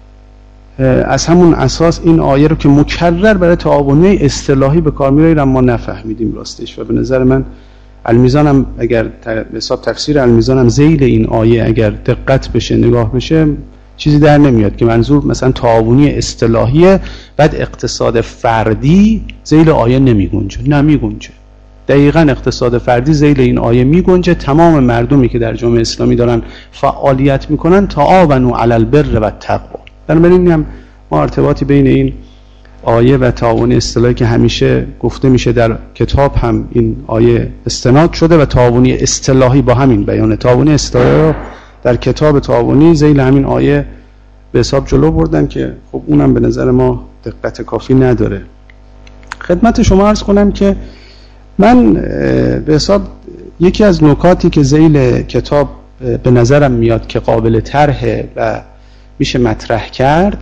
از همون اساس این آیه رو که مکرر برای تعاونی اصطلاحی به کار میبره ما نفهمیدیم راستش، و به نظر من المیزان هم اگر حساب تفسیر المیزان هم ذیل این آیه اگر دقت بشه نگاه بشه چیزی در نمیاد که منظور مثلا تعاونی اصطلاحیه بعد اقتصاد فردی ذیل آیه نمیگنجه. نمیگنجه. دقیقاً اقتصاد فردی ذیل این آیه میگنجه. تمام مردمی که در جامعه اسلامی دارن فعالیت میکنن تعاونوا علی البر و التقوی. بنابراین هم ما ارتباطی بین این آیه و تعاونی اصطلاحی که همیشه گفته میشه در کتاب هم این آیه استناد شده و تعاونی اصطلاحی با همین بیان تعاونی اصطلاحی رو در کتاب تعاونی ذیل همین آیه به حساب جلو بردن که خب اونم به نظر ما دقت کافی نداره. خدمت شما عرض کنم که من به حساب یکی از نکاتی که ذیل کتاب به نظرم میاد که قابل طرحه و میشه مطرح کرد،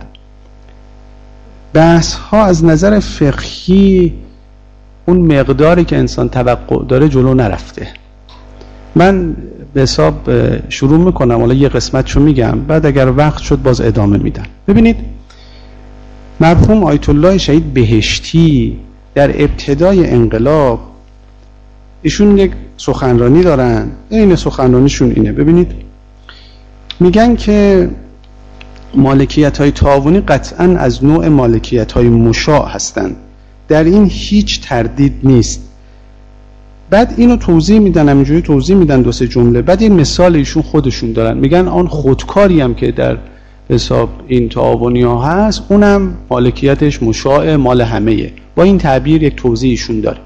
بحث ها از نظر فقهی اون مقداری که انسان توقع داره جلو نرفته. من به حساب شروع میکنم، حالا یه قسمتشو میگم، بعد اگر وقت شد باز ادامه میدم. ببینید مرحوم آیت الله شهید بهشتی در ابتدای انقلاب ایشون یک سخنرانی دارن، این سخنرانیشون اینه، ببینید میگن که مالکیت‌های تعاونی قطعاً از نوع مالکیت‌های مشاع هستند، در این هیچ تردید نیست. بعد اینو توضیح میدن، همینجوری توضیح میدن 2-3 جمله، بعد این مثال ایشون خودشون دارن، میگن آن خودکاری هم که در حساب این تعاونی ها هست اونم مالکیتش مشاع، مال همه‌ایه. با این تعبیر یک توضیح ایشون داره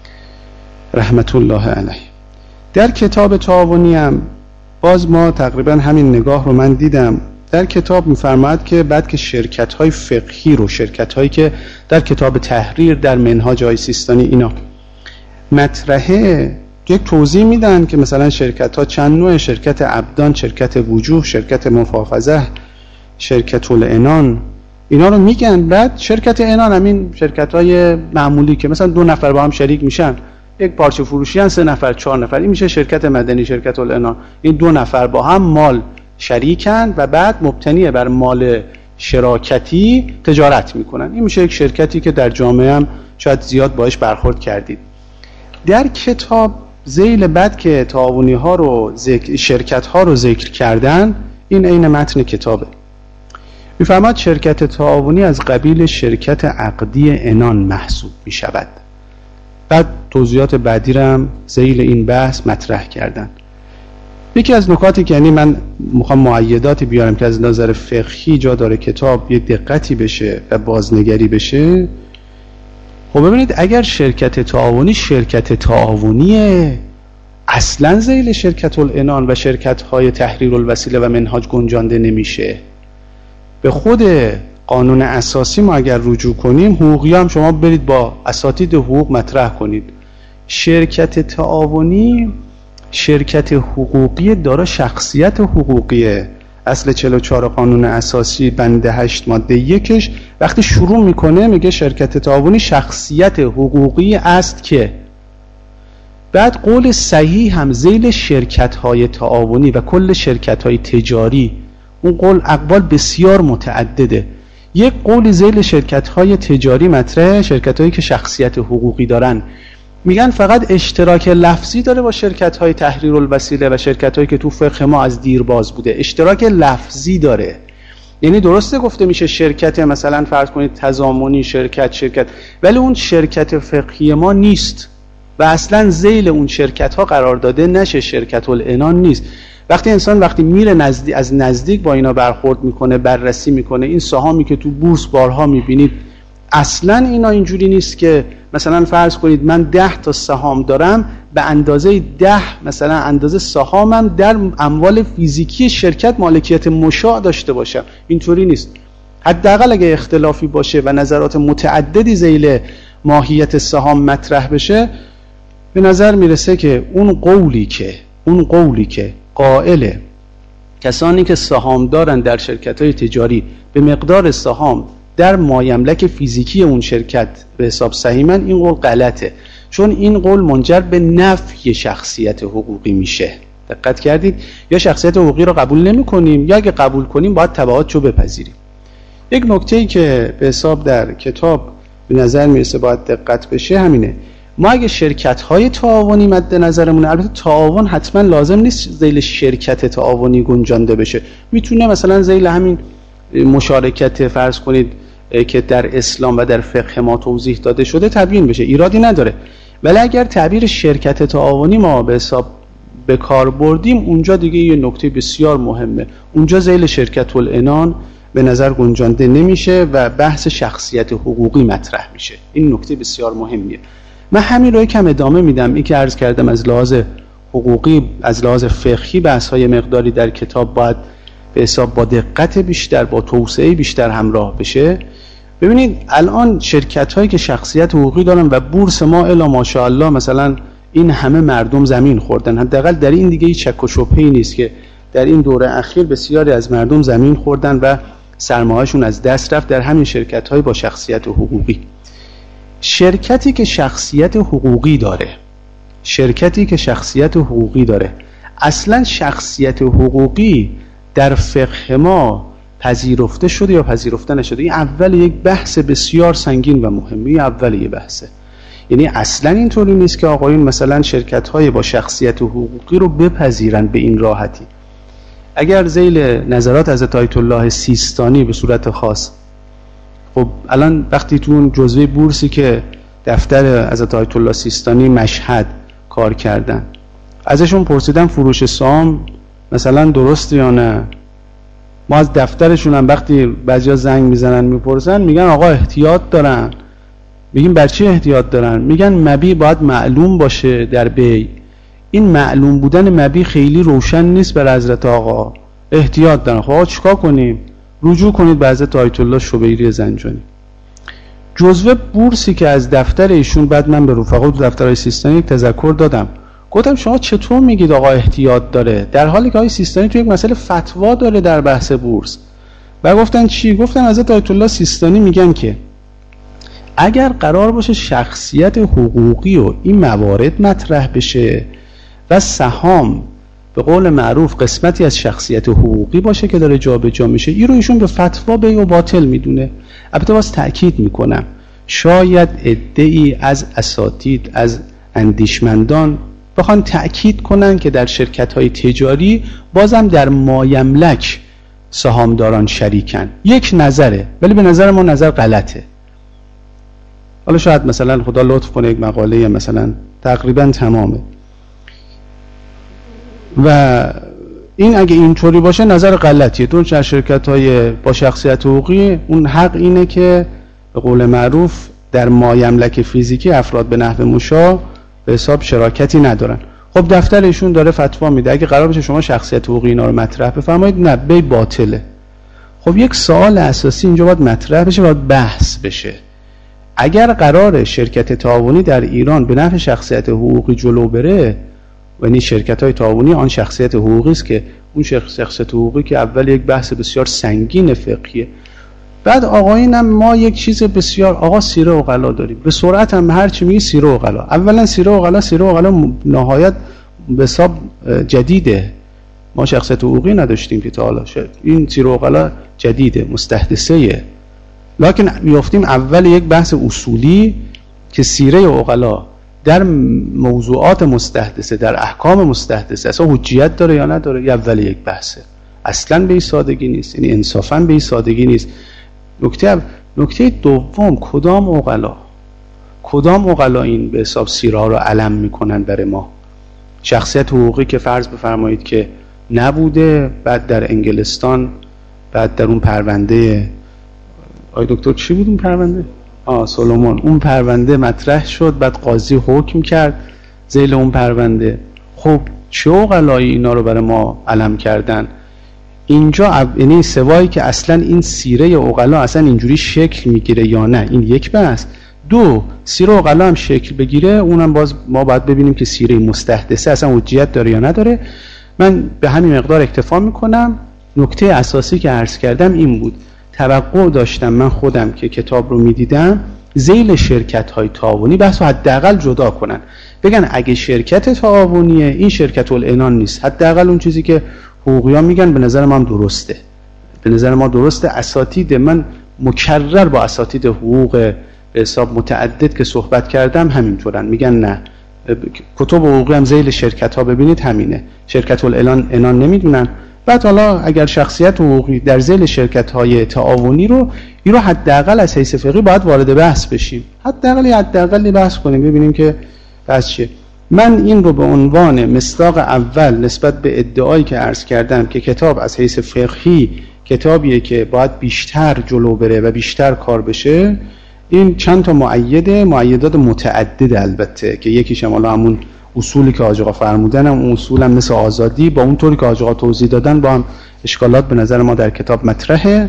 رحمت الله علیه. در کتاب تعاونی هم باز ما تقریبا همین نگاه رو من دیدم. در کتاب می‌فرماید که بعد که شرکت‌های فقهی رو، شرکت‌هایی که در کتاب تحریر، در منهاج آقای سیستانی اینا مطرحه، یک توضیح میدن که مثلا شرکت‌ها چند نوع، شرکت ابدان، شرکت وجوه، شرکت مفافضه، شرکت العنان، اینا رو میگن. بعد شرکت عنان همین شرکت‌های معمولی که مثلا 2 نفر با هم شریک میشن، یک پارچه فروشی هن، 3 نفر 4 نفر، این میشه شرکت مدنی، شرکت العنان. این 2 نفر با هم مال شریکن و بعد مبتنی بر مال شراکتی تجارت میکنن. این میشه یک شرکتی که در جامعه هم شاید زیاد باهاش برخورد کردید. در کتاب ذیل بعد که تعاونی ها رو شرکت ها رو ذکر کردن، این عین متن کتابه، میفرماد شرکت تعاونی از قبیل شرکت عقدی عنان محسوب میشود. بعد توضیحات بعدی رو هم ذیل این بحث مطرح کردن. یکی از نکاتی که یعنی من میخوام معیداتی بیارم که از نظر فقهی جا داره کتاب یه دقتی بشه و بازنگری بشه. خب ببینید اگر شرکت تعاونی شرکت تعاونیه، اصلا ذیل شرکت العنان و شرکت های تحریر الوسیله و منهاج گنجانده نمیشه. به خود قانون اساسی ما اگر رجوع کنیم، حقوقی هم شما برید با اساتید حقوق مطرح کنید، شرکت تعاونی شرکت حقوقی داره شخصیت حقوقیه. اصل 44 قانون اساسی بند 8 ماده 1 وقتی شروع میکنه میگه شرکت تعاونی شخصیت حقوقی است که، بعد قول صحیح هم ذیل شرکت های تعاونی و کل شرکت های تجاری، اون قول اقوال بسیار متعدده. یک قول ذیل شرکت های تجاری مطرحه، شرکت هایی که شخصیت حقوقی دارن، میگن فقط اشتراک لفظی داره با شرکت های تحریر الوسیله و شرکت هایی که تو فقه ما از دیر باز بوده، اشتراک لفظی داره. یعنی درسته گفته میشه شرکت مثلا فرض کنید تضامنی شرکت، ولی اون شرکت فقهی ما نیست و اصلا ذیل اون شرکت ها قرار داده نشه، شرکت العنان نیست. وقتی انسان میره از نزدیک با اینا برخورد میکنه، بررسی میکنه، این سهامی که تو بورس بارها میبینید اصلا اینا اینجوری نیست که مثلا فرض کنید من 10 تا سهام دارم به اندازه 10 مثلا اندازه سهامم در اموال فیزیکی شرکت مالکیت مشاع داشته باشم، اینطوری نیست. حداقل اگه اختلافی باشه و نظرات متعددی ذیل ماهیت سهام مطرح بشه، به نظر میرسه که اون قولی که قائل کسانی که سهام دارن در شرکت‌های تجاری به مقدار سهام در مایملک فیزیکی اون شرکت به حساب سهیمن، این قول غلطه، چون این قول منجر به نفی شخصیت حقوقی میشه. دقت کردید؟ یا شخصیت حقوقی رو قبول نمی کنیم یا اگه قبول کنیم باید تبعاتشو بپذیریم. یک نکته‌ای که به حساب در کتاب به نظر میرسه باید دقت بشه همینه، ما اگه شرکت‌های تعاونی مد نظرمونه، البته تعاون حتما لازم نیست ذیل شرکت تعاونی گنجانده بشه، میتونه مثلا ذیل همین مشارکت فرض کنید که در اسلام و در فقه ما توضیح داده شده تبیین بشه، ایرادی نداره. ولی اگر تعبیر شرکت تعاونی ما به حساب به کار بردیم، اونجا دیگه یه نکته بسیار مهمه، اونجا ذیل شرکت العنان به نظر گنجانده نمیشه و بحث شخصیت حقوقی مطرح میشه. این نکته بسیار مهمیه. من همین رو یکم ادامه میدم. این که عرض کردم از لحاظ حقوقی، از لحاظ فقهی بحث‌های مقداری در کتاب باید به حساب با دقت بیشتر، با توسعه بیشتر همراه بشه. ببینید الان شرکت‌هایی که شخصیت حقوقی دارن و بورس ما الا ماشاءالله مثلا این همه مردم زمین خوردن، حداقل در این دیگه هیچ شک و شبهه‌ای نیست که در این دوره اخیر بسیاری از مردم زمین خوردن و سرمایه‌شون از دست رفت در همین شرکت‌های با شخصیت حقوقی. شرکتی که شخصیت حقوقی داره، اصلا شخصیت حقوقی در فقه ما پذیرفته شده یا پذیرفته نشده، این اول یک بحث بسیار سنگین و مهمی، اول یه بحثه. یعنی اصلا اینطوری نیست که آقایون مثلا شرکت‌های با شخصیت حقوقی رو بپذیرن به این راحتی. اگر ذیل نظرات حضرت آیت الله سیستانی به صورت خاص، خب الان وقتی تو اون جزوه بورسی که دفتر حضرت آیت الله سیستانی مشهد کار کردن، ازشون پرسیدن فروش سهام مثلا درست یا نه، ما از دفترشون هم وقتی بعضیا زنگ میزنن میپرسن میگن آقا احتیاط دارن. میگیم بر چی احتیاط دارن؟ میگن مبیع باید معلوم باشه در بیع. این معلوم بودن مبیع خیلی روشن نیست بر حضرت آقا، احتیاط دارن. خب آقا چیکار کنیم؟ رجوع کنید به حضرت آیت الله شبیری زنجانی. جزوه بورسی که از دفتر ایشون، بعد من به رفقا تو دفترهای سیستانی تذکر دادم، گفتم شما چطور میگید آقا احتیاط داره، در حالی که آقای سیستانی تو یک مسئله فتوا داره در بحث بورس. و گفتن چی؟ گفتم حضرت آیت الله سیستانی میگن که اگر قرار باشه شخصیت حقوقی و این موارد مطرح بشه و سهام به قول معروف قسمتی از شخصیت حقوقی باشه که داره جابجا میشه، این رو ایشون به فتوا بیع و باطل میدونه. البته باز تأکید میکنم شاید عده‌ای از اساتید، از اندیشمندان بخوان تأکید کنن که در شرکت‌های تجاری بازم در مایملک سهامداران شریکن. یک نظره، ولی به نظر ما نظر غلطه. حالا شاید مثلا خدا لطف کنه یک مقاله مثلا تقریبا تمامه و این اگه اینطوری باشه نظر غلطیه. تو در شرکت‌های با شخصیت حقوقی اون حق اینه که به قول معروف در مایملک فیزیکی افراد به نحو مشاع به حساب شراکتی ندارن. خب دفتر ایشون داره فتوا میده اگه قرار باشه شما شخصیت حقوقی اینا رو مطرح بفرمایید، نه بیع باطله. خب یک سوال اساسی اینجا باید مطرح بشه، باید بحث بشه. اگر قرار شرکت تعاونی در ایران به نفع شخصیت حقوقی جلو بره، یعنی شرکت‌های تعاونی آن شخصیت حقوقی است که اون شخصیت حقوقی که اول یک بحث بسیار سنگین فقهیه. بعد آقایینم ما یک چیز بسیار آقا سیره عقلا داریم، به سرعت هم هر چی میگی سیره عقلا. اولا سیره عقلا نهایت به حساب جدیده، ما شخصیت حقوقی نداشتیم که تا حالا، این سیره عقلا جدیده، مستحدثه. لکن میافتیم اول یک بحث اصولی که سیره عقلا در موضوعات مستحدثه، در احکام مستحدثه اصلا حجیت داره یا نداره، یه اول یک بحثه. اصلا به این سادگی نیست، یعنی انصافا به این سادگی نیست. نکته دوم، کدام عقلا این به حساب سیره ها رو علم میکنن برای ما؟ شخصیت حقوقی که فرض بفرمایید که نبوده، بعد در انگلستان، بعد در اون پرونده آی دکتر چی بود اون پرونده؟ سولومون، اون پرونده مطرح شد، بعد قاضی حکم کرد ذیل اون پرونده. خب چه عقلایی اینا رو برای ما علم کردن؟ اینجا یعنی سوایی که اصلا این سیره عقلا اصلا اینجوری شکل میگیره یا نه، این یک بحث. دو، سیره عقلا هم شکل بگیره، اونم باز ما باید ببینیم که سیره مستحدثه اصلا حجیت داره یا نداره. من به همین مقدار اکتفا میکنم. نکته اساسی که عرض کردم این بود، توقع داشتم من خودم که کتاب رو میدیدم ذیل شرکت‌های تعاونی بحث رو حداقل جدا کنن، بگن اگه شرکت تعاونیه این شرکت العنان نیست، حداقل اون چیزی که حقوقی‌ها میگن به نظر ما هم درسته، به نظر ما درسته. اساتید من مکرر با اساتید حقوق به حساب متعدد که صحبت کردم همینطورن، میگن نه کتب حقوقی هم ذیل شرکت‌ها ببینید همینه، شرکت العنان نمیدونن. بعد حالا اگر شخصیت حقوقی در ذیل شرکت‌های تعاونی رو حداقل از حیث فقهی باید وارد بحث بشیم، حداقل بحث کنیم ببینیم که بحث چیه. من این رو به عنوان مصداق اول نسبت به ادعایی که عرض کردم که کتاب از حیث فقهی کتابیه که باید بیشتر جلو بره و بیشتر کار بشه، این چند تا معیدات متعدد البته که یکیش هم همون اصولی که حاج آقا فرمودن، اون اصول هم مثل آزادی با اون طوری که حاج آقا توضیح دادن با هم اشکالات به نظر ما در کتاب مطرحه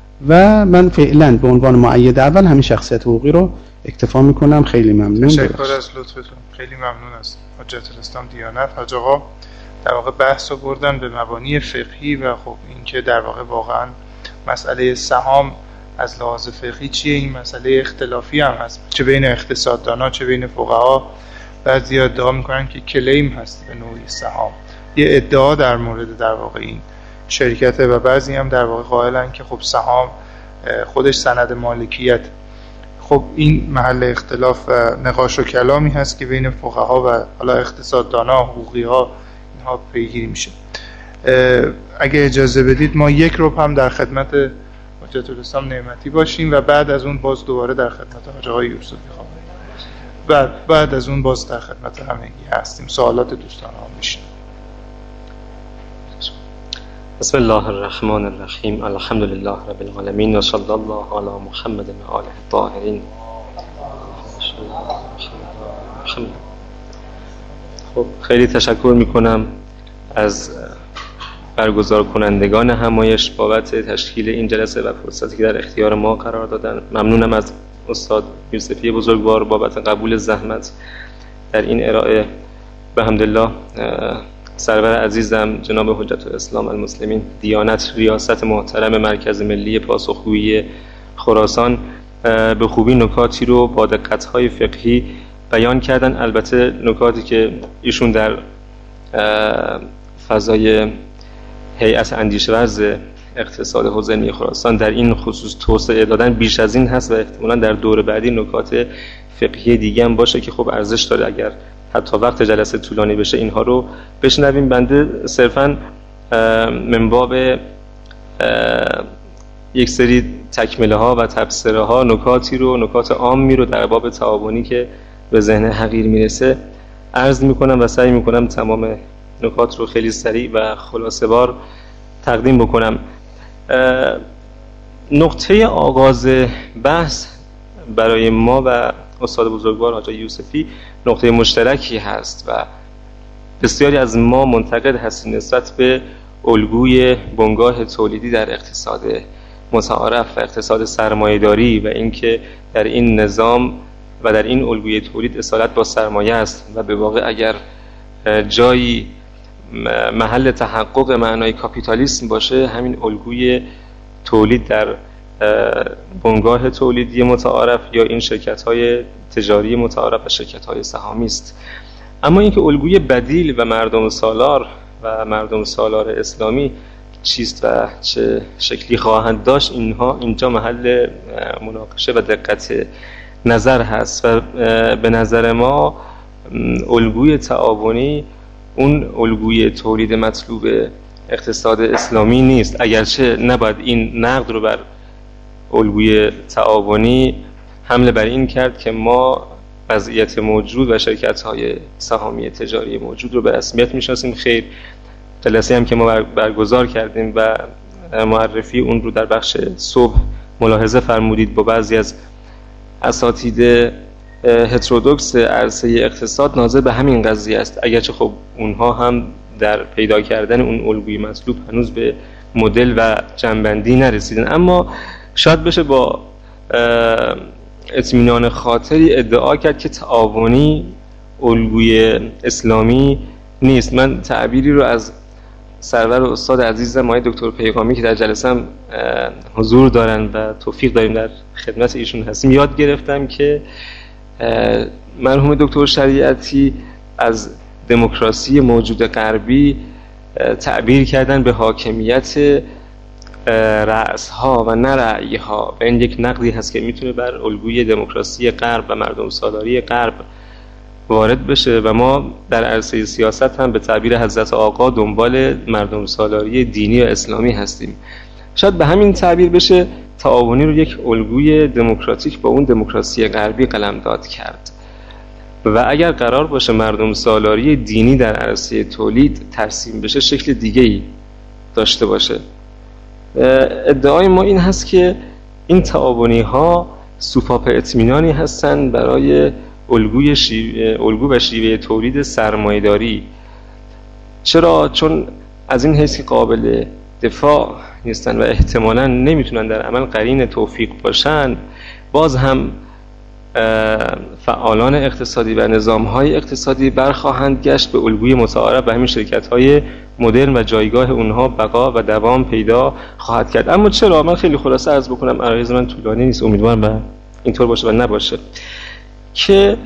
و من فعلا به عنوان معید اول همین شخصیت حقوقی رو اکتفا میکنم. خیلی ممنون. تشکر از لطفتون، خیلی ممنون از حجت الاسلام دیانت. حاج آقا در واقع بحث رو بردن به مبانی فقهی و خب این که در واقع واقعا مسئله سهام از لحاظ فقهی چیه، این مسئله اختلافی هم هست، چه بین اقتصاددانا چه بین فقها. بعضی ادعا میکنن که کلیم هست به نوعی سهام، یه ادعا در مورد در واقع این شرکته و بعضی هم در واقع قائلن که خب سهام خودش سند مالکیت. خب این محل اختلاف و نقاش و کلامی هست که بین فقها و حالا اقتصاددانا، حقوقی‌ها اینها پیگیری میشه. اگه اجازه بدید ما یک ربع هم در خدمت حجت الاسلام نعمتی باشیم و بعد از اون باز دوباره در خدمت حاج آقای یوسفی خواهیم. بعد از اون باز در خدمت همگی هستیم. سوالات دوستان ها میشن. بسم الله الرحمن الرحیم. الحمد لله رب العالمین و صلی الله علی محمد و آله الطاهرین. خب خیلی تشکر میکنم از برگزار کنندگان همایش بابت تشکیل این جلسه و فرصتی که در اختیار ما قرار دادن. ممنونم از استاد یوسفی بزرگوار بابت قبول زحمت در این ارائه. به حمدالله سرور عزیزم جناب حجت الاسلام المسلمین دیانت ریاست محترم مرکز ملی پاسخگویی خراسان به خوبی نکاتی رو با دقت‌های فقهی بیان کردن. البته نکاتی که ایشون در فضای هیئت اندیشه‌ورز اقتصاد حوزه علمی خراسان در این خصوص توسعه دادن بیش از این هست و احتمالاً در دور بعدی نکات فقهی دیگه هم باشه که خب ارزش داره اگر حتی وقت جلسه طولانی بشه اینها رو بشنویم. بنده صرفاً من باب یک سری تکمله ها و تبصره ها نکات عامی رو در باب تعاونی که به ذهن حقیر میرسه عرض میکنم و سعی میکنم تمام نکات رو خیلی سریع و خلاصه بار تقدیم بکنم. نقطه آغاز بحث برای ما و استاد بزرگوار حاج یوسفی نقطه مشترکی هست و بسیاری از ما منتقد هستیم نسبت به الگوی بنگاه تولیدی در اقتصاد متعارف و اقتصاد سرمایه‌داری و اینکه در این نظام و در این الگوی تولید اصالت با سرمایه است و به واقع اگر جایی محل تحقق معنای کاپیتالیسم باشه همین الگوی تولید در بنگاه تولیدی متعارف یا این شرکت‌های تجاری متعارف و شرکت‌های سهامی است. اما اینکه الگوی بدیل و مردم سالار و مردم سالار اسلامی چیست و چه شکلی خواهند داشت اینجا محل مناقشه و دقت نظر هست و به نظر ما الگوی تعاونی اون الگوی تولید مطلوب اقتصاد اسلامی نیست، اگرچه نباید این نقد رو بر الگوی تعاونی حمله بر این کرد که ما وضعیت موجود و شرکت‌های سهامی تجاری موجود رو به رسمیت می‌شناسیم. خیر، جلسه هم که ما برگزار کردیم و معرفی اون رو در بخش صبح ملاحظه فرمودید با بعضی از اساتید هترودوکس عرصه اقتصاد ناظر به همین قضیه است، اگرچه خب اونها هم در پیدا کردن اون الگوی مطلوب هنوز به مدل و جنبندی نرسیدن. اما شاید بشه با اطمینان خاطری ادعا کرد که تعاونی الگوی اسلامی نیست. من تعبیری رو از سرور استاد عزیزم آقای دکتر پیغامی که در جلسه هم حضور دارن و توفیق داریم در خدمت ایشون هستیم یاد گرفتم که مرحوم دکتر شریعتی از دموکراسی موجود غربی تعبیر کردن به حاکمیت رأس‌ها و نه رأی‌ها و این یک نقدی هست که میتونه بر الگوی دموکراسی غرب و مردم سالاری غرب وارد بشه و ما در عرصه سیاست هم به تعبیر حضرت آقا دنبال مردم سالاری دینی و اسلامی هستیم. شاید به همین تعبیر بشه تعاونی رو یک الگوی دموکراتیک با اون دموکراسی غربی قلمداد کرد و اگر قرار باشه مردم سالاری دینی در عرصه تولید ترسیم بشه شکل دیگه‌ای داشته باشه. ادعای ما این هست که این تعاونی ها سوپاپ اطمینانی هستند برای الگو و شیوه تولید سرمایه‌داری. چرا؟ چون از این حیث که قابل دفاع نیستن و احتمالاً نمیتونن در عمل قرین توفیق باشن، باز هم فعالان اقتصادی و نظام‌های اقتصادی برخواهند گشت به الگوی متعارف و همین شرکت‌های مدرن و جایگاه اونها بقا و دوام پیدا خواهد کرد. اما چرا؟ من خیلی خلاصه عرض بکنم، عرایض من طولانی نیست، امیدوارم اینطور باشه و نباشه، که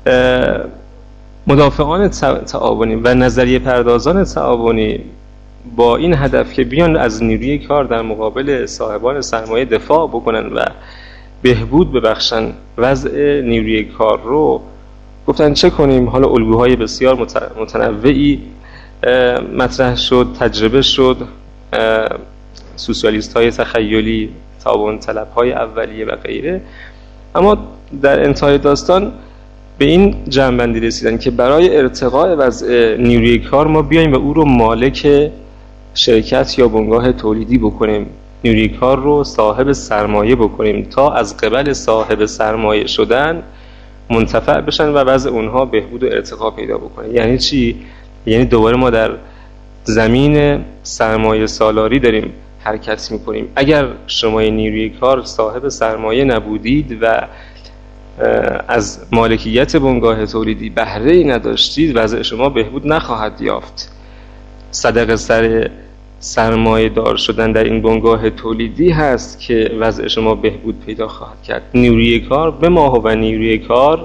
مدافعان تعاونی و نظریه پردازان تعاونی با این هدف که بیان از نیروی کار در مقابل صاحبان سرمایه دفاع بکنن و بهبود ببخشن وضع نیروی کار رو، گفتن چه کنیم؟ حالا الگوهای بسیار متنوعی مطرح شد، تجربه شد، سوسیالیست های تخیلی، تعاون طلب های اولیه و غیره. اما در انتهای داستان به این جمع‌بندی رسیدن که برای ارتقاء وضع نیروی کار ما بیایم و او رو مالک شرکت یا بنگاه تولیدی بکنیم، نیروی کار رو صاحب سرمایه بکنیم تا از قبل صاحب سرمایه شدن منتفع بشن و وضع اونها بهبود و ارتقا پیدا بکنه. یعنی چی؟ یعنی دوباره ما در زمین سرمایه سالاری داریم حرکت میکنیم. اگر شما نیروی کار صاحب سرمایه نبودید و از مالکیت بنگاه تولیدی بهره ای نداشتید، وضع شما بهبود نخواهد یافت. صدقه سر سرمایه دار شدن در این بنگاه تولیدی هست که وضع شما بهبود پیدا خواهد کرد. نیروی کار به ما و نیروی کار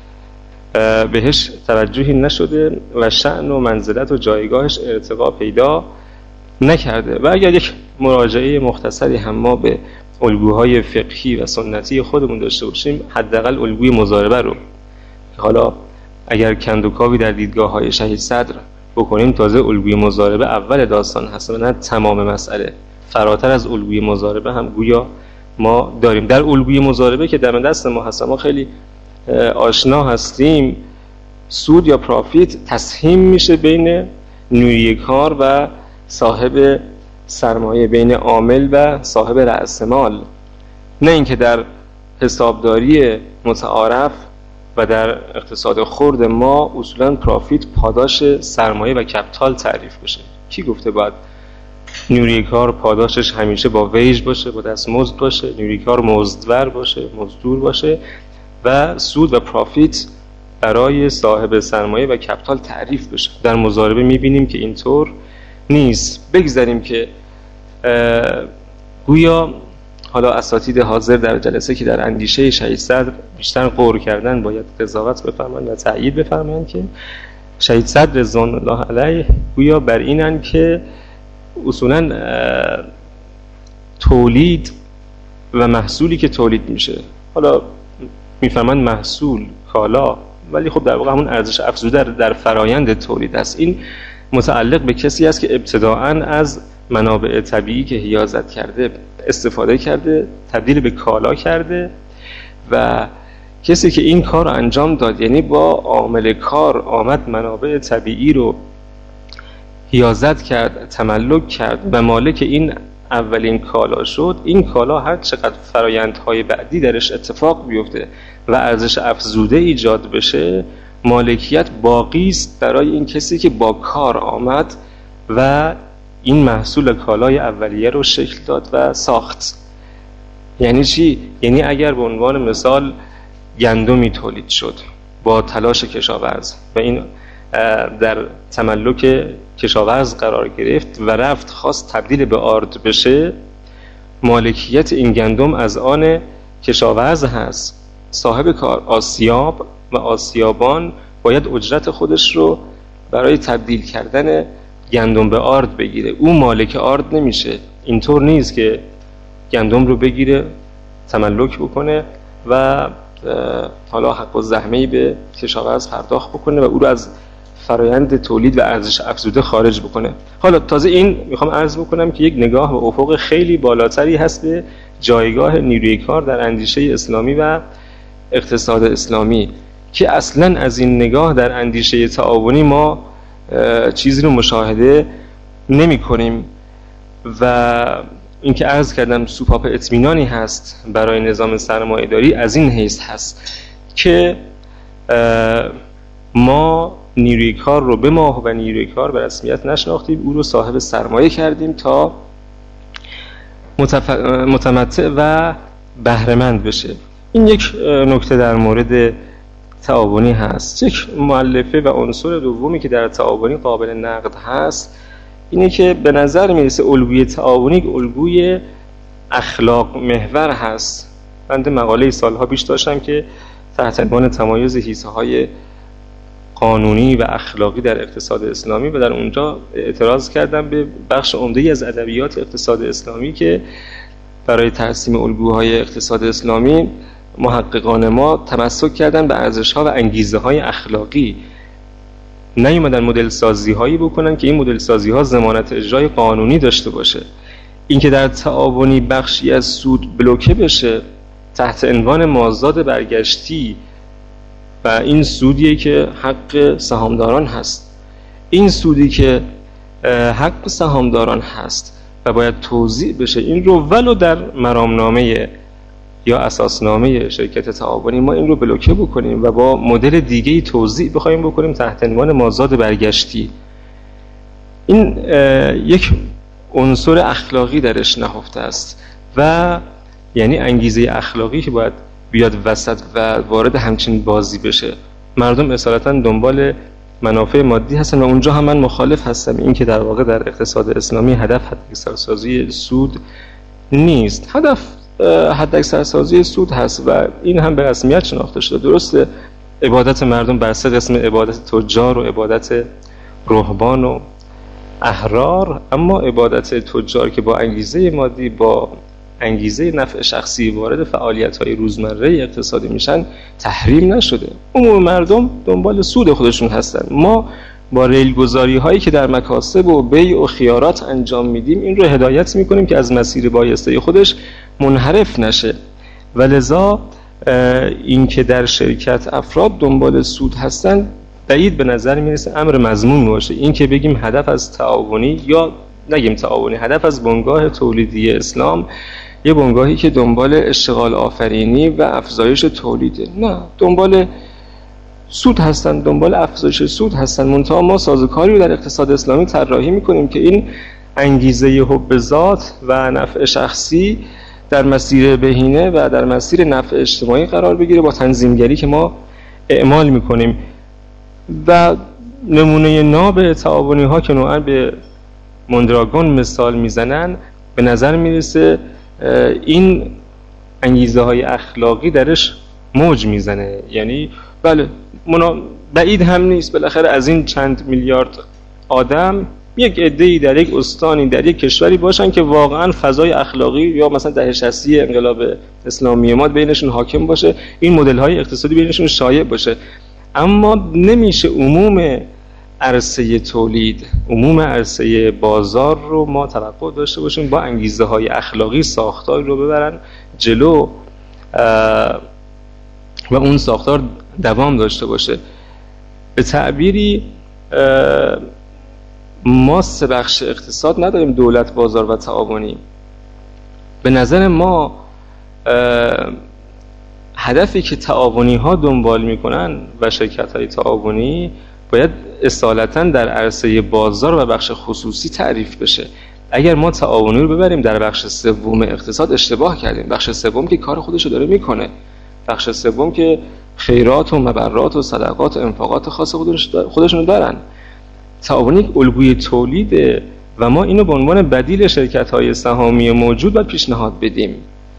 بهش توجهی نشده و شأن و منزلت و جایگاهش ارتقا پیدا نکرده. و اگر یک مراجعه مختصری هم ما به الگوهای فقهی و سنتی خودمون داشته باشیم، حداقل الگوی مضاربه رو که حالا اگر کندوکاوی در دیدگاه‌های شهید صدر بکنیم، تازه الگوی مضاربه اول داستان هست و نه تمام مسئله، فراتر از الگوی مضاربه هم گویا ما داریم. در الگوی مضاربه که دم دست ما هست، ما خیلی آشنا هستیم، سود یا پرافیت تسهیم میشه بین نیروی کار و صاحب سرمایه، بین عامل و صاحب رأس مال، نه اینکه در حسابداری متعارف و در اقتصاد خرد ما اصولا پرافیت پاداش سرمایه و کپیتال تعریف بشه. کی گفته باید نیروی کار پاداشش همیشه با ویج باشه، با دستمزد باشه، نیروی کار مزدور باشه، مزدور باشه و سود و پرافیت برای صاحب سرمایه و کپیتال تعریف بشه؟ در مضاربه میبینیم که اینطور نیست. بگذاریم که گویا حالا اساتید حاضر در جلسه که در اندیشه شهید صدر بیشتر غور کردن باید قضاوت بفرمایند و تأیید بفرمایند که شهید صدر رضوان الله علیه گویا بر اینن که اصولا تولید و محصولی که تولید میشه، حالا میفرمایند محصول کالا، ولی خب در واقع همون ارزش افزوده در فرایند تولید است. این متعلق به کسی است که ابتداءً از منابع طبیعی که حیازت کرده استفاده کرده، تبدیل به کالا کرده و کسی که این کار رو انجام داد، یعنی با عامل کار آمد منابع طبیعی رو حیازت کرد، تملک کرد و مالک این اولین کالا شد، این کالا هر چقدر فرایندهای بعدی درش اتفاق بیفته و ارزش افزوده ایجاد بشه، مالکیت باقی است برای این کسی که با کار آمد و این محصول کالای اولیه رو شکل داد و ساخت. یعنی چی؟ یعنی اگر به عنوان مثال گندمی تولید شد با تلاش کشاورز و این در تملک کشاورز قرار گرفت و رفت خواست تبدیل به آرد بشه، مالکیت این گندم از آن کشاورز هست. صاحب کار آسیاب و آسیابان باید اجرت خودش رو برای تبدیل کردن گندم به آرد بگیره، او مالک آرد نمیشه. اینطور نیست که گندم رو بگیره تملک بکنه و حالا حق و زحمه‌ای به کشاورز پرداخت بکنه و او رو از فرایند تولید و ارزش افزوده خارج بکنه. حالا تازه این میخوام عرض بکنم که یک نگاه به افق خیلی بالاتری هست به جایگاه نیروی کار در اندیشه اسلامی و اقتصاد اسلامی که اصلا از این نگاه در اندیشه تعاونی ما چیزی رو مشاهده نمی کنیم و این که عرض کردم سوپاپ اطمینانی هست برای نظام سرمایه‌داری از این حیث هست که ما نیروی کار رو به ما و نیروی کار به رسمیت نشناختیم، او رو صاحب سرمایه کردیم تا متمتع و بهره‌مند بشه. این یک نکته در مورد تعاونی هست. یک مؤلفه و عنصر دومی که در تعاونی قابل نقد هست اینه که به نظر میرسه الگوی تعاونی الگوی اخلاق محور هست. من مقاله سالها پیش داشتم که تحت عنوان تمایز حیزه‌های قانونی و اخلاقی در اقتصاد اسلامی و در اونجا اعتراض کردم به بخش عمده‌ای از ادبیات اقتصاد اسلامی که برای ترسیم الگوهای اقتصاد اسلامی محققان ما تمسک کردن به ارزش‌ها و انگیزه‌های اخلاقی، نیومدن مدل سازی‌هایی بکنن که این مدل سازی‌ها ضمانت اجرای قانونی داشته باشه. اینکه در تعاونی بخشی از سود بلوکه بشه تحت عنوان مازاد برگشتی و این سودیه که حق سهامداران هست، این سودی که حق سهامداران هست و باید توزیع بشه، این رو ولو در مرامنامه یا اساسنامه شرکت تعاونی ما این رو بلوکه بکنیم و با مدل دیگه‌ای توزیع بخوایم بکنیم تحت عنوان مازاد برگشتی، این یک عنصر اخلاقی درش نهفته است و یعنی انگیزه اخلاقی که باید بیاد وسط و وارد همچین بازی بشه. مردم اصالتا دنبال منافع مادی هستن و اونجا هم من مخالف هستم. این که در واقع در اقتصاد اسلامی هدف حداکثرسازی سود نیست، هدف حداکثرسازی سود هست و این هم به رسمیت شناخته شده. درسته عبادت مردم بر سه قسم، عبادت تجار و عبادت رهبان و احرار، اما عبادت تجار که با انگیزه مادی، با انگیزه نفع شخصی وارد فعالیت‌های روزمره اقتصادی میشن تحریم نشده. عموم مردم دنبال سود خودشون هستن. ما با ریلگذاری هایی که در مکاسب و بیع و خیارات انجام میدیم این رو هدایت میکنیم که از مسیر بایسته خودش منحرف نشه و لذا این که در شرکت افراد دنبال سود هستن بعید به نظر میرسه امر مذموم باشه. این که بگیم هدف از تعاونی یا نگیم تعاونی، هدف از بنگاه تولیدی اسلام یه بنگاهی که دنبال اشتغال آفرینی و افزایش تولیده، نه، دنبال سود هستن، دنبال افزایش سود هستن. منتها ما سازوکاری رو در اقتصاد اسلامی طراحی میکنیم که این انگیزه حب ذات و نفع شخصی در مسیر بهینه و در مسیر نفع اجتماعی قرار بگیره با تنظیمگری که ما اعمال میکنیم. و نمونه ناب تعاونی ها که نوعا به موندراگون مثال میزنن، به نظر میرسه این انگیزه های اخلاقی درش موج میزنه. یعنی بله بعید هم نیست بالاخره از این چند میلیارد آدم یک عده‌ای در یک استانی در یک کشوری باشن که واقعا فضای اخلاقی یا مثلا دهه 60 انقلاب اسلامی ما بینشون حاکم باشه، این مدل های اقتصادی بینشون شایع باشه. اما نمیشه عموم عرصه تولید، عموم عرصه بازار رو ما توقع داشته باشیم با انگیزه های اخلاقی ساختار رو ببرن جلو و اون ساختار دوام داشته باشه. به تعبیری ما سه بخش اقتصاد نداریم، دولت، بازار و تعاونی. به نظر ما هدفی که تعاونی ها دنبال میکنن و شرکت های تعاونی باید اصالتا در عرصه بازار و بخش خصوصی تعریف بشه. اگر ما تعاونی رو ببریم در بخش سوم اقتصاد اشتباه کردیم. بخش سوم که کار خودش رو داره میکنه، بخش سوم که خیرات و مبرات و صدقات و انفاقات خاص خودشون دارن. تعاونی الگوی تولیده و ما اینو به عنوان بدیل شرکت‌های سهامی موجود باید پیشنهاد بدیم.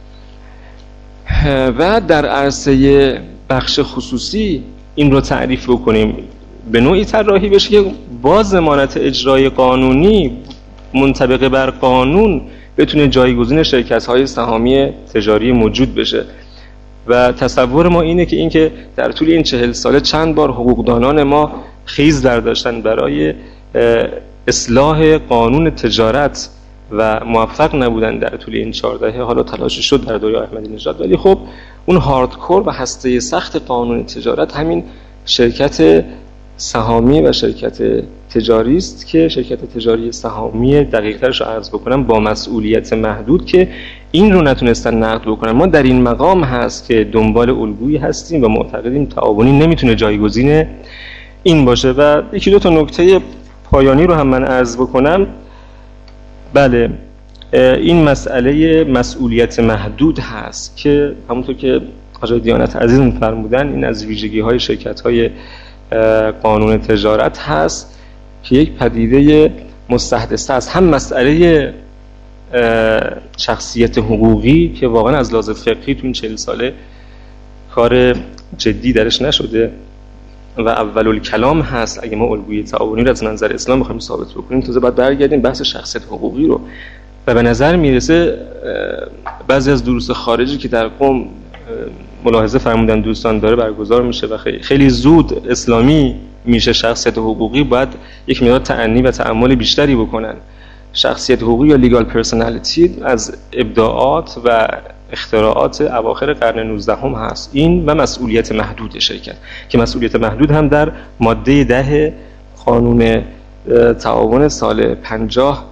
و در عرصه بخش خصوصی این رو تعریف بکنیم، به نوعی طراحی بشه که با ضمانت اجرای قانونی منطبق بر قانون بتونه جایگزین شرکت‌های سهامی تجاری موجود بشه. و تصور ما اینه که اینکه در طول این 40 ساله چند بار حقوقدانان ما خیز داشتن برای اصلاح قانون تجارت و موفق نبودن در طول این 4 دهه. حالا تلاشی شد در دوره احمدی نژاد، ولی خب اون هاردکور و هسته سخت قانون تجارت همین شرکت سهامی و شرکت تجاری است که شرکت تجاری سهامی دقیق‌ترش رو عرض بکنم با مسئولیت محدود که این رو نتونستن نقد بکنن. ما در این مقام هست که دنبال الگویی هستیم و معتقدیم تعاونی نمیتونه جایگزین این باشه. و یکی دو تا نکته پایانی رو هم من عرض بکنم. بله، این مسئله مسئولیت محدود هست که همونطور که آقای دیانت عزیز فرمودن این از ویژگی‌های شرکت‌های قانون تجارت هست که یک پدیده مستحدثه است. هم مسئله شخصیت حقوقی که واقعا از لحاظ فقهی تو این 40 ساله کار جدی درش نشده و اول کلام هست. اگه ما الگوی تعاونی رو از نظر اسلام بخوایم ثابت بکنیم تازه بعد برگردیم بحث شخصیت حقوقی رو و به نظر میرسه بعضی از دروس خارجی که در قم ملاحظه فرمودن دوستان داره برگزار میشه و خیلی زود اسلامی میشه شخصیت حقوقی، باید یک مقدار تأنی و تأمل بیشتری بکنن. شخصیت حقوقی یا لیگال پرسونالیتی از ابداعات و اختراعات اواخر قرن 19 هم هست. این و مسئولیت محدود شرکت که مسئولیت محدود هم در ماده 10 قانون تعاون سال 50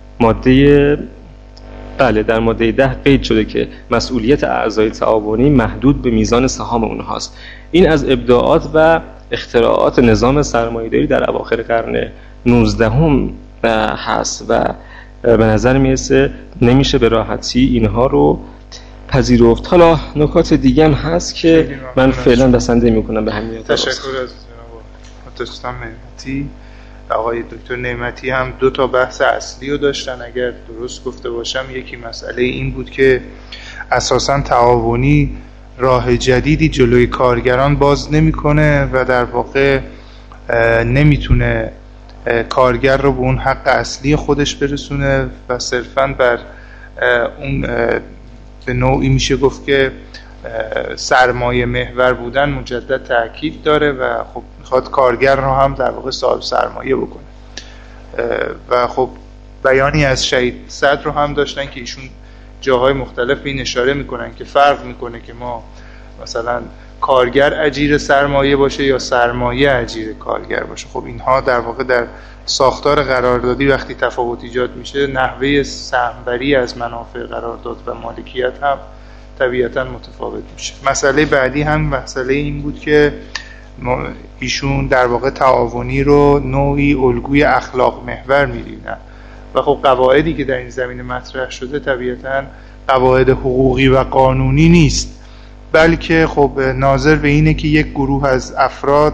در ماده 10 قید شده که مسئولیت اعضای تعاونی محدود به میزان سهام اونهاست. این از ابداعات و اختراعات نظام سرمایه‌داری در اواخر قرن 19 هم هست و به نظر میرسه نمیشه به راحتی اینها رو پذیرفت. حالا نکات دیگه هم هست که من فعلا بسنده میکنم به همین. تشکر از جناب دوستان نعمتی. آقای دکتر نعمتی هم 2 بحث اصلی رو داشتن اگر درست گفته باشم. یکی مسئله این بود که اساساً تعاونی راه جدیدی جلوی کارگران باز نمیکنه و در واقع نمیتونه کارگر رو به اون حق اصلی خودش برسونه و صرفاً بر اون به نوعی میشه گفت که سرمایه محور بودن مجدد تاکید داره و خب میخواد کارگر رو هم در واقع صاحب سرمایه بکنه. و خب بیانی از شهید صدر رو هم داشتن که ایشون جاهای مختلف به این اشاره میکنن که فرق میکنه که ما مثلا کارگر اجیر سرمایه باشه یا سرمایه اجیر کارگر باشه. خب اینها در واقع در ساختار قراردادی وقتی تفاوت ایجاد میشه نحوه سهمبری از منافع قرارداد و مالکیت هم طبیعتاً متفاوت میشه. مسئله بعدی هم مسئله این بود که ایشون در واقع تعاونی رو نوعی الگوی اخلاق محور می‌بینن و خب قواعدی که در این زمینه مطرح شده طبیعتاً قواعد حقوقی و قانونی نیست، بلکه خب ناظر به اینه که یک گروه از افراد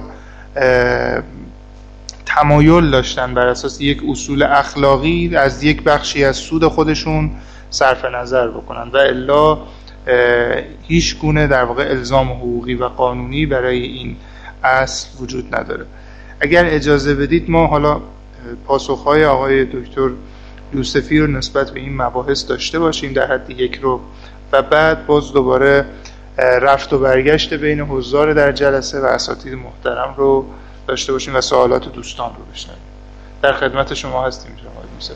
تمایل داشتن بر اساس یک اصول اخلاقی از یک بخشی از سود خودشون صرف نظر بکنن و الا هیچ گونه در واقع الزام حقوقی و قانونی برای این اصل وجود نداره. اگر اجازه بدید ما حالا پاسخهای آقای دکتر یوسفی رو نسبت به این مباحث داشته باشیم در حد 1 رو و بعد باز دوباره رفت و برگشت بین حضار در جلسه و اساتید محترم رو داشته باشیم و سوالات دوستان رو بشنویم. در خدمت شما هستیم جناب یوسفی.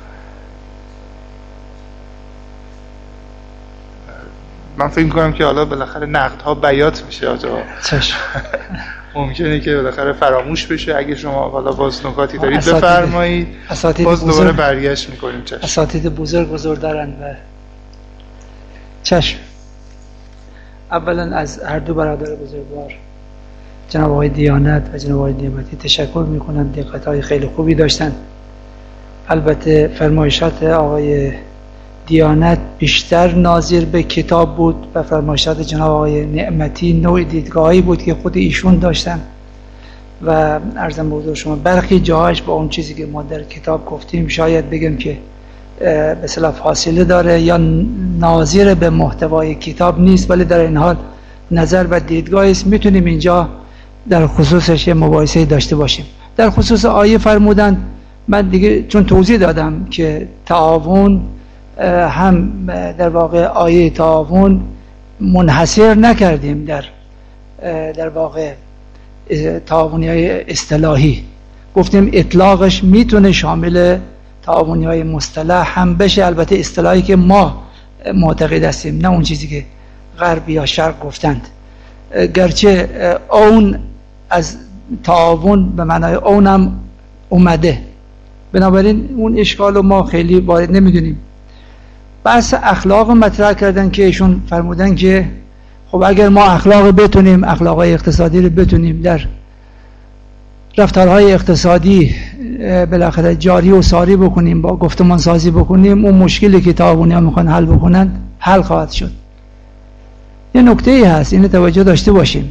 من فکر می‌کنم که حالا بالاخره نقدها بیات میشه آجا. ممکنه که بالاخره فراموش بشه. اگه شما حالا باز نکاتی دارید بفرمایید. باز دوباره برگشت می‌کنیم. چشم. اساتید بزرگ دارن و چشم. اولا از هر دو برادر بزرگوار جناب آقای دیانت و جناب آقای نعمتی تشکر می‌کنم. دقت‌های خیلی خوبی داشتن. البته فرمایشات آقای دیانت بیشتر ناظر به کتاب بود و فرمایشات جناب آقای نعمتی نوع دیدگاهی بود که خود ایشون داشتن و عرضم به حضور شما برخی جاهاش با اون چیزی که ما در کتاب گفتیم شاید بگم که به اصطلاح فاصله داره یا ناظر به محتوای کتاب نیست، ولی در این حال نظر و دیدگاهی است. میتونیم اینجا در خصوصش یه مباحثه داشته باشیم. در خصوص آیه فرمودن، من دیگه چون توضیح دادم که تعاون هم در واقع آیه تعاون منحصر نکردیم در واقع تعاونی‌های اصطلاحی، گفتیم اطلاقش میتونه شامل تعاونی‌های مصطلح هم بشه، البته اصطلاحی که ما معتقد هستیم نه اون چیزی که غرب یا شرق گفتند. گرچه اون از تعاون به معنای اون هم اومده، بنابراین اون اشکال رو ما خیلی وارد نمیدونیم. بحث اخلاق مطرح کردن که ایشون فرمودن که خب اگر ما اخلاق بتونیم، اخلاقهای اقتصادی رو بتونیم در رفتارهای اقتصادی بالاخره جاری و ساری بکنیم، با گفتمان سازی بکنیم، اون مشکلی که تعاونی‌ها میخوان حل بکنن حل خواهد شد. یه نکته‌ای هست اینو توجه داشته باشیم.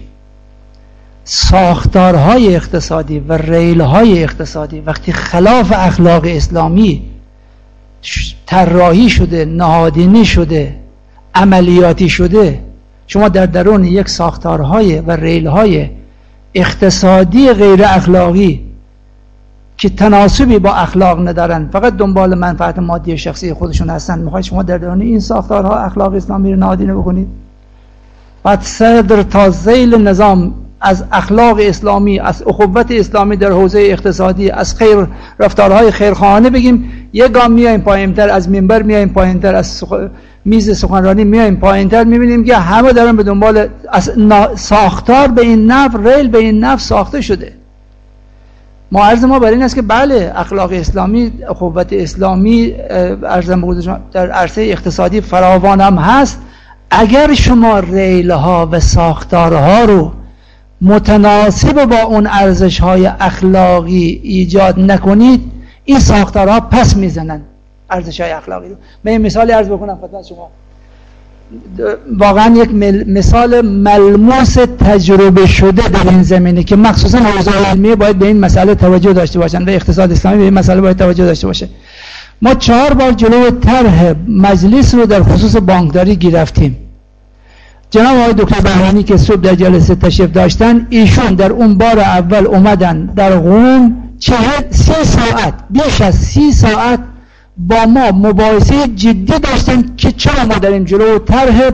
ساختارهای اقتصادی و ریل‌های اقتصادی وقتی خلاف اخلاق اسلامی طراحی شده، نهادینی شده، عملیاتی شده، شما در درون یک ساختارهای و ریل‌های اقتصادی غیر اخلاقی که تناسبی با اخلاق ندارن، فقط دنبال منفعت مادی شخصی خودشون هستن. میخواید شما در درون این ساختارها اخلاق اسلامی رو نادیده بکنید؟ بعد صدر تا ذیل نظام از اخلاق اسلامی، از اخوت اسلامی در حوزه اقتصادی، از خیر رفتارهای خیرخواهانه بگیم، یک گام میایم پایینتر، از منبر میایم پایینتر، از میز سخنرانی میایم پایینتر، میبینیم که همه دارن به دنبال از ساختار به این نحو، ریل به این نحو ساخته شده. ما عرض ما بر این است که بله اخلاق اسلامی، اخوت اسلامی در عرصه اقتصادی فراوان هم هست. اگر شما ریلها و ساختارها رو متناسب با اون ارزش‌های اخلاقی ایجاد نکنید، این ساختارها پس میزنن ارزش‌های اخلاقی رو. من مثالی عرض بکنم خدمت شما، واقعا یک مثال ملموس تجربه شده در این زمینه که مخصوصا حوزه علمیه باید به این مسئله توجه داشته باشن و اقتصاد اسلامی به این مسئله باید توجه داشته باشه. ما 4 بار جلو طرح مجلس رو در خصوص بانکداری گرفتیم. جناب آقای دکتر بهرانی که صبح در جلسه تشریف داشتن، ایشون در اون بار اول اومدن در قم 30 ساعت، بیش از 30 ساعت با ما مباحثه جدی داشتن که چرا ما داریم جلو طرح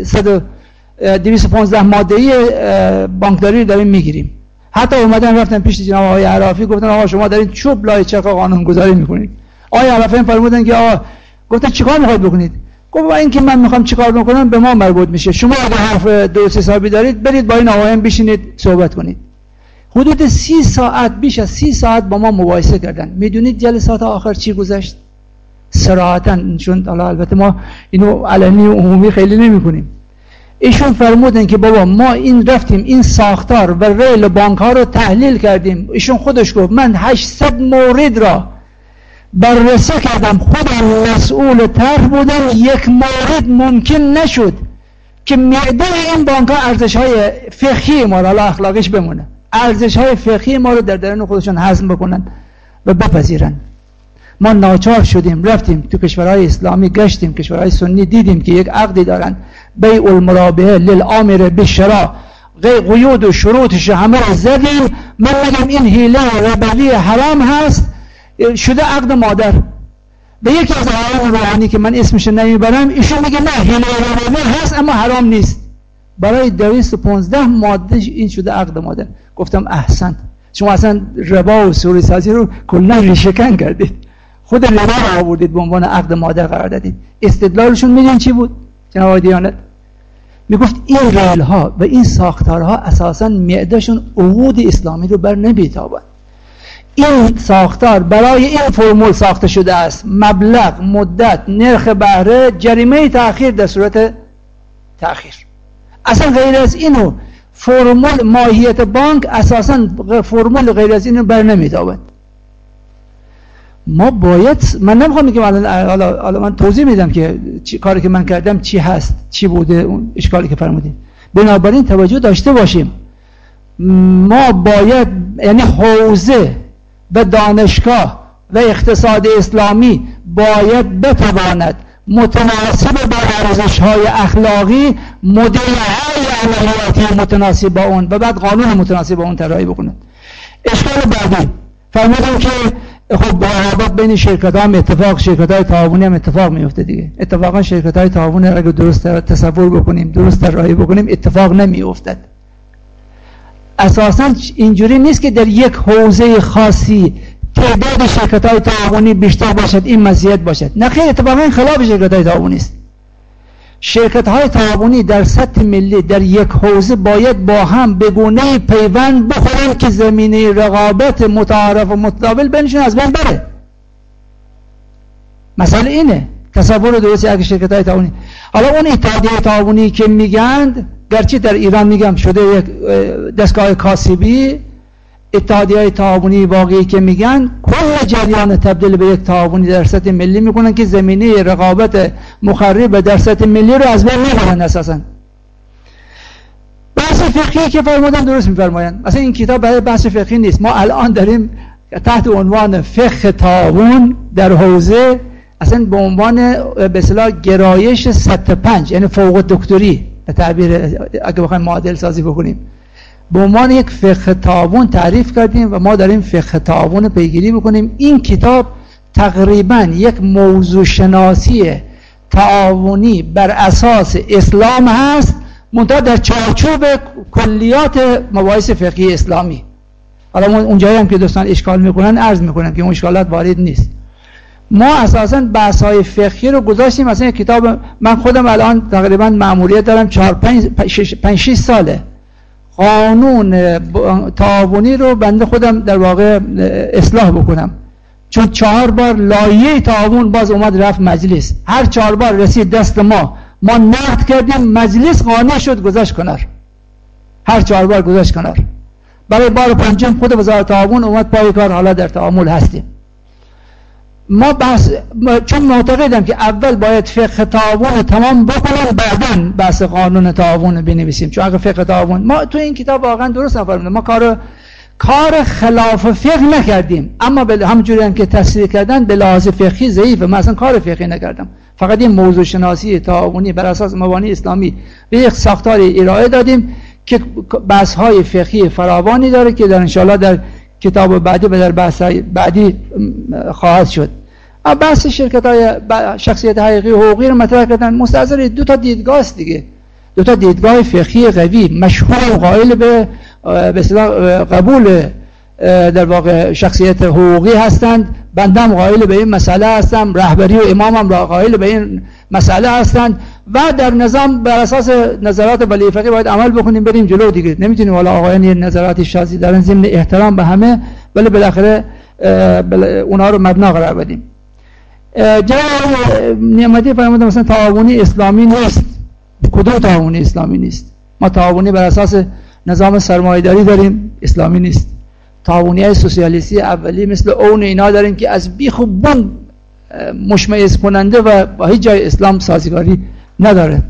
215 ماده‌ای بانکداری داریم میگیریم. حتی اومدن رفتن پیش جناب آقای عرافی گفتن آقا شما دارین چوب لای چرخ قانونگذاری میکنید. آقای عرافی فرمودن که آقا، گفتن چیکار میخواید بکنید؟ گفت با این که من میخوام چیکار بکنم به ما مربوط میشه، شما اگه حرف درست حسابی دارید برید با این آقایان بشینید صحبت کنید. حدود 30 ساعت، بیش از 30 ساعت با ما مباحثه کردن. میدونید جلسات آخر چی گذشت؟ صراحتاً، چون حالا البته ما اینو علنی و عمومی خیلی نمی‌کنیم، ایشون فرمودن که بابا ما این رفتیم این ساختار و ریل بانک ها رو تحلیل کردیم. ایشون خودش گفت من 800 مورد را بررسی کردم، خودم مسئول طرح بودم، یک مورد ممکن نشد که معده این بانک ها ارزش‌های فقهی ما را، اخلاقیش بمونه، ارزش‌های فقهی ما رو در درون خودشون هضم بکنن و بپذیرن. ما ناچار شدیم رفتیم تو کشورهای اسلامی، گشتیم کشورهای سنی، دیدیم که یک عقدی دارن، بیع المرابحه للآمر بالشراء، قیود و شروطش همه رو زدیم. من میگم این حیله ربوی حرام هست، شده عقد مادر. به یکی از آقایان روحانی که من اسمش نمیبرم، ایشون میگه نه حیله ربوی هست اما حرام نیست. برای 215 ماده این شده عقد مادر. گفتم احسن، شما اصلا ربا و سوری سازی رو کلا ریشه‌کن کردید، خود ربا رو آوردید به عنوان عقد مادر قرار دادید. استدلالشون میدونید چی بود جناب آقای دیانت؟ میگفت این ریل ها و این ساختارها اساسا معدهشون عقود اسلامی رو بر نمیتابند. این ساختار برای این فرمول ساخته شده است: مبلغ، مدت، نرخ بهره، جریمه تأخیر در صورت تأخیر. اصلا غیر از اینو فرمول ماهیت بانک اساسا فرمول غیر از اینو بر نمیتابند. ما باید، من نمیخوام بگم حالا من توضیح میدم که کاری که من کردم چی هست، چی بوده اون اشکالی که فرمودید. بنابراین توجه داشته باشیم. ما باید، یعنی حوزه و دانشگاه و اقتصاد اسلامی باید بتواند متناسب با ارزش‌های اخلاقی مدل‌های عملیاتی متناسب با اون و بعد قانون متناسب با اون طراحی بکنه. اشکال بعدی فرمودم که خب با رقابت بین شرکت‌ها هم اتفاق، شرکت‌های تعاونی هم اتفاق میفته دیگه. اتفاقا شرکت‌های تعاونی اگه درست تصور بکنیم، درست طراحی بکنیم، اتفاق نمیافتد. اساساً اینجوری نیست که در یک حوزه خاصی تعداد شرکت‌های تعاونی بیشتر باشد این مزیت باشد. نه خیر، اتفاقا خلاف شرکت‌های تعاونی است. شرکت‌های تعاونی در سطح ملی در یک حوزه باید با هم به گونه‌ای پیوند بخورند که زمینه رقابت متعارف و متداول بینشون از بین بره. مسئله اینه. تصور درستی اگه شرکت‌های تعاونی، حالا اون اتحادیه تعاونی که میگن، گرچه در ایران میگم شده یک دستگاه کاسبی، اتحادیه‌های تعاونی واقعی که میگن کل جریان تبدیل به یک تعاونی در سطح ملی میکنن که زمینه رقابت مخرب در سطح ملی رو از بین میبرن. اساسا بحث فقهی که فرمودن درست میفرمایند، اصلا این کتاب برای بحث فقهی نیست. ما الان داریم تحت عنوان فقه تعاون در حوزه، اصلا به عنوان به اصطلاح گرایش سطح 5، یعنی فوق دکتری به تعبیر اگه بخوایم معادل سازی بکنیم، به عنوان یک فقه تعاون تعریف کردیم و ما داریم فقه تعاون پیگیری بکنیم. این کتاب تقریبا یک موضوع شناسی تعاونی بر اساس اسلام هست، منتها در چارچوب کلیات مباحث فقهی اسلامی. حالا اونجایی هم که دوستان اشکال میکنن عرض میکنم که اون اشکالات وارد نیست. ما اساساً بحث‌های فقهی رو گذاشتیم. مثلا کتاب من خودم الان تقریبا مأموریت دارم 4-5-6 ساله قانون تعاونی رو بنده خودم در واقع اصلاح بکنم، چون 4 بار لایحه تعاون باز اومد رفت مجلس، هر 4 بار رسید دست ما نقد کردیم، مجلس قانع شد گذاشت کنار، هر 4 بار گذاشت کنار. برای بار پنجم خود وزارت تعاون اومد پای کار، حالا در تعامل هستیم. ما چون معتقدم که اول باید فقه تعاون تمام بکنیم، بعداً بحث قانون تعاون بنویسیم. چون اگه فقه تعاون ما تو این کتاب واقعا درست نفهمیدیم، ما کار خلاف فقه نکردیم، اما همونجوری هم که تصریح کردن به لحاظ فقهی ضعیفه. من اصلا کار فقهی نکردم، فقط این موضوع شناسی تعاونی بر اساس مبانی اسلامی به یک ساختاری ارائه دادیم که بحث‌های فقهی فراوانی داره که در انشاءالله در کتاب بعدی و در بحث بعدی خواهد شد. بحث شرکت‌های شخصیت حقیقی و حقوقی رو مطرح کردن، مستحضر 2 تا دیدگاه است دیگه، 2 تا دیدگاه فقهی قوی مشهور و قائل به اصطلاح قبول در واقع شخصیت حقوقی هستند. بنده هم قائل به این مسئله هستم، رهبری و امامم را قائل به این مسئله هستند و در نظام بر اساس نظرات ولی فقیه باید عمل بکنیم، بریم جلو دیگه. نمیتونیم والا آقایان یه نظرات شاذی دارن ضمن احترام به همه، ولی بالاخره اونها رو مبنا قرار بدیم. جناب نعمتی فرمودن مثلا تعاونی اسلامی نیست. کدوم تعاونی اسلامی نیست؟ ما تعاونی بر اساس نظام سرمایه‌داری داریم، اسلامی نیست. تعاونی‌های سوسیالیستی اولی مثل اون اینا داریم که از بیخ و بن مشمئز کننده و با هیچ جای اسلام سازگاری نداره.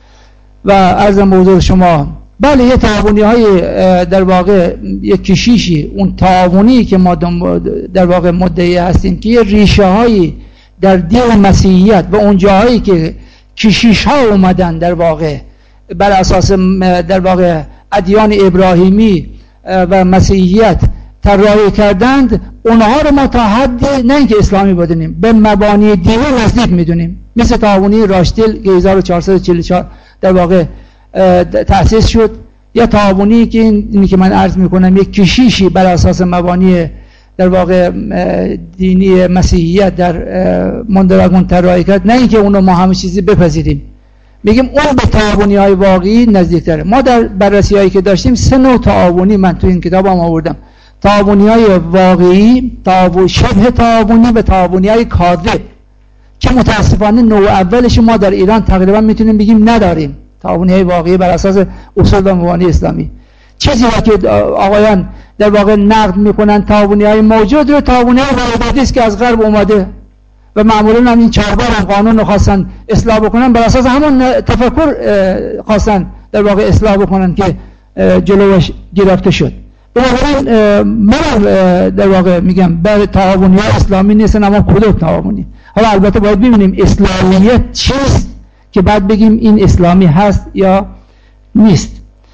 و عرض موضوع شما بله یه تعاونی‌های در واقع یک کشیشی، اون تعاونی که ما در واقع مدعی هستیم که یه ریشه‌هایی در دین مسیحیت و اون جاهایی که کشیش‌ها اومدن در واقع بر اساس در واقع ادیان ابراهیمی و مسیحیت طراحی کردند، اونها رو ما تا حدی نه اینکه اسلامی بدونیم، به مبانی دینی نزدیک میدونیم. مثل تعاونی راشتیل که 1444 در واقع تأسیس شد، یا تعاونی که اینی که من عرض میکنم یک کشیشی بر اساس مبانی در واقع دینی مسیحیت در ماندراگون طراحی کرد، نه اینکه اونو ما همه چیزی بپذیریم. میگیم اون به تعاونی‌های واقعی نزدیک‌تره. ما در بررسی‌هایی که داشتیم 3 نوع تعاونی من تو این کتابم آوردم: تعاونی‌های واقعی، شبه تعاونی و تعاونی‌های کاذب، که متاسفانه نوع اولش ما در ایران تقریبا میتونیم بگیم نداریم. تعاونی‌های واقعی بر اساس اصول و مبانی اسلامی. چیزی که آقایان در واقع نقد میکنن تعاونی‌های موجود رو تعاونی‌های وارداتی است که از غرب اومده و معمولا هم این 4 بار هم قانون رو خواستن اصلاح بکنن، بر اساس همون تفکر خواستن در واقع اصلاح بکنن که جلوش گرفته شد. بنابراین من در واقع میگم بر تعاونی‌های اسلامی نیستن، اما کدوم تعاونی. حالا البته باید ببینیم اسلامیت چیست که بعد بگیم این اسلامی هست یا نیست.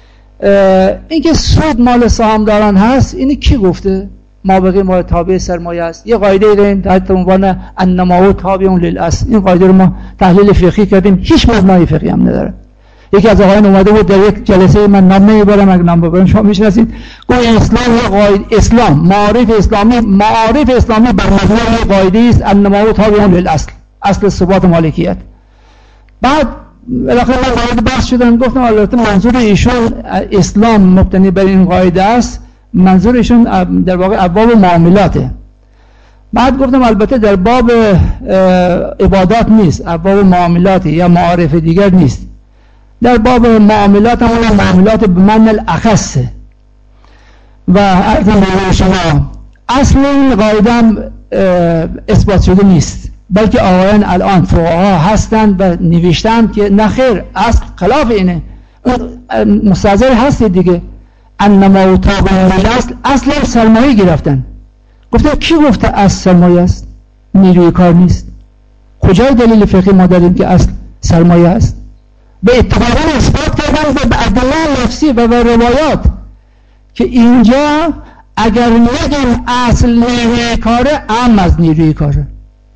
اینکه سود مال سهامداران هست، اینی کی گفته؟ ما بقیه ما تابع سرمایه است. یه قاعده داریم تحت عنوان النما تابع للاصل. این قاعده رو ما تحلیل فقهی کردیم، هیچ مبنای فقهی هم نداره. یکی از آقایان اومده بود در یک جلسه، من نام نمیبرم، اگه نام ببرم شما میشناسید، گویا اسلام یه قاعده، اسلام معارف اسلامی بر مبنای قاعده است النما تابع للاصل، اصل ثبات مالکیت. بعد بالاخره من وارد بحث شدم، گفتم البته منظور ایشون اسلام مبتنی بر این قاعده است، منظور ایشون در واقع ابواب معاملاته. بعد گفتم البته در باب عبادات نیست، ابواب معاملاته یا معارف دیگر نیست. در باب معاملات همون معاملات به معنی الاخصه. و عرض به شما اصل این قاعده هم اثبات شده نیست، بلکه آقایان الان فقها هستند و نوشتند که نخیر، اصل خلاف اینه. مستحضر هستید دیگه، انما تابع للاصل، اصل سرمایه گرفتن. گفته کی گفته اصل سرمایه است؟ نیروی کار نیست. کجای دلیل فقهی ما داریم که اصل سرمایه است؟ به اتفاقا اثبات کردن به ادله لفظی و روایات که اینجا اگر نگیم اصل نیروی کاره اهم از نیروی کاره.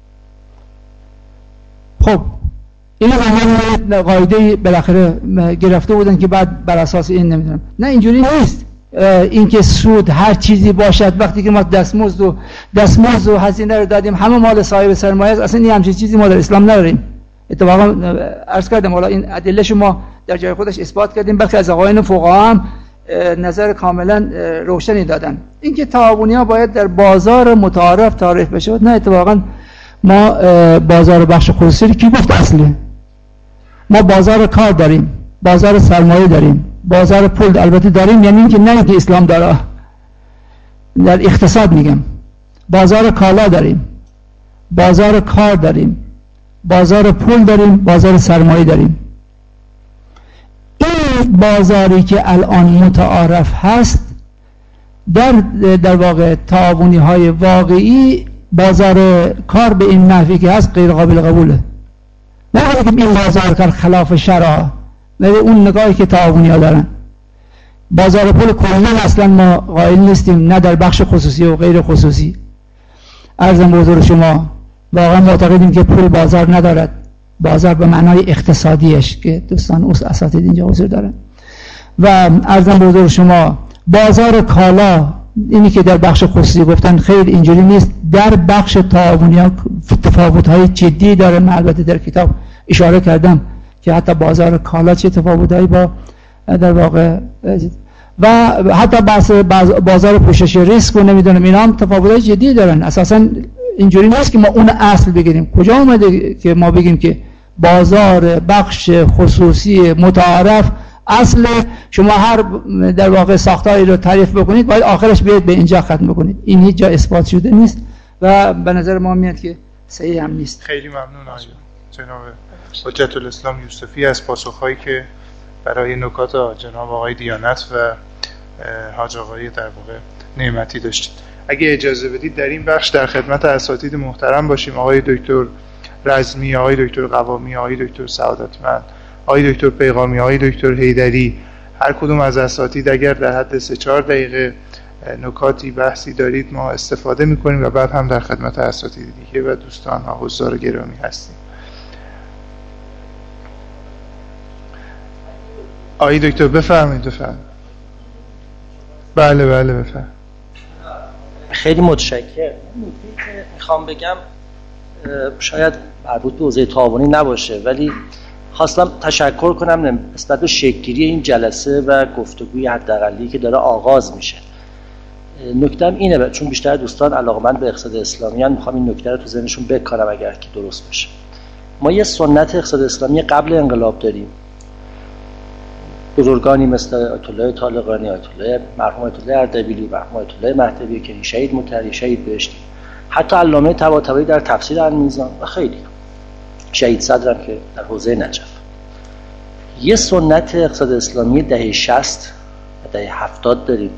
خب اینو همه قاعده بالاخره گرفته بودن که بعد بر اساس این نمیدونم. نه اینجوری نیست. اینکه سود هر چیزی باشد، وقتی که ما دستمزد و هزینه رو دادیم همه مال صاحب سرمایه است، اصلا این همچین چیزی ما در اسلام نداریم. اتفاقا عرض کردم حالا این ادله ما در جای خودش اثبات کردیم، بلکه از آقایان فقها هم نظر کاملا روشنی دادن. اینکه تعاونی‌ها باید در بازار متعارف تعریف بشه، نه اتفاقا ما بازار بخش خصوصی کی گفت اصله؟ ما بازار کار داریم، بازار سرمایه داریم، بازار پول البته داریم، یعنی اینکه نه اینکه اسلام داره، در اقتصاد میگم بازار کالا داریم، بازار کار داریم، بازار پول داریم، بازار سرمایه داریم. این بازاری که الان متعارف هست در واقع تعاونی های واقعی، بازار کار به این نحوی که هست غیر قابل قبوله. نه اینکه این بازار کار خلاف شرع، نه اون نگاهی که تعاونی ها دارن. بازار پول کلا اصلا ما قائل نیستیم، نه در بخش خصوصی و غیر خصوصی. عرضم به حضور شما واقعا معتقدیم که پول بازار ندارد، بازار به معنای اقتصادیش که دوستان اساتید اینجا حضور دارن. و عرضم به حضور شما بازار کالا، اینی که در بخش خصوصی گفتن خیر اینجوری نیست. در بخش تعاونی تفاوت‌های جدی داره. من البته در کتاب اشاره کردم که حتی بازار کالا چه تفاوت‌هایی با در واقع و حتی بازار پوشش ریسک و نمیدونم اینا هم تفاوت‌های جدی دارن. اساساً اینجوری نیست که ما اون اصل بگیریم. کجا اومده که ما بگیم که بازار بخش خصوصی متعارف اصل شما هر در واقع ساختاری رو تعریف بکنید باید آخرش بیاید به اینجا ختم بکنید؟ این هیچ جا اثبات شده نیست و به نظر ما میاد که صحیح هم نیست. خیلی ممنون جناب حجت الاسلام یوسفی از پاسخهایی که برای نکات جناب آقای دیانت و حاج آقای در واقع نعمتی داشتید. اگه اجازه بدید در این بخش در خدمت اساتید محترم باشیم. آقای دکتر رزمی، آقای دکتر قوامی، آقای دکتر سعادتمند، آقای دکتر پیغامی، آقای دکتر حیدری، هر کدوم از اساتید اگر در حد 3-4 دقیقه نکاتی بحثی دارید ما استفاده میکنیم و بعد هم در خدمت اساتید دیگه و دوستان ها حضار گرامی هستیم. آقای دکتر بفرمایید. بله بفرمایید. خیلی متشکرم. نکته‌ای که میخوام بگم شاید مربوط به حوزه تعاونی نباشه، ولی خواستم تشکر کنم نسبت به شکل‌گیری این جلسه و گفتگوی حداقلی که داره آغاز میشه. نکته‌ام اینه، چون بیشتر دوستان علاقه‌مند به اقتصاد اسلامی ان، میخوام این نکته رو تو ذهنشون بکارم اگر که درست باشه. ما یه سنت اقتصاد اسلامی قبل انقلاب داریم. بزرگانی مثل آیت الله طالقانی، آیت الله مرحوم آیت الله اردبیلی، مرحوم آیت الله مهدوی که شهید مطهری، شهید بهشتی، حتی علامه طباطبایی در تفسیر المیزان و خیلی شهید صدرم که در حوزه نجف. یه سنت اقتصاد اسلامی دهه 60 و دهه 70 داریم.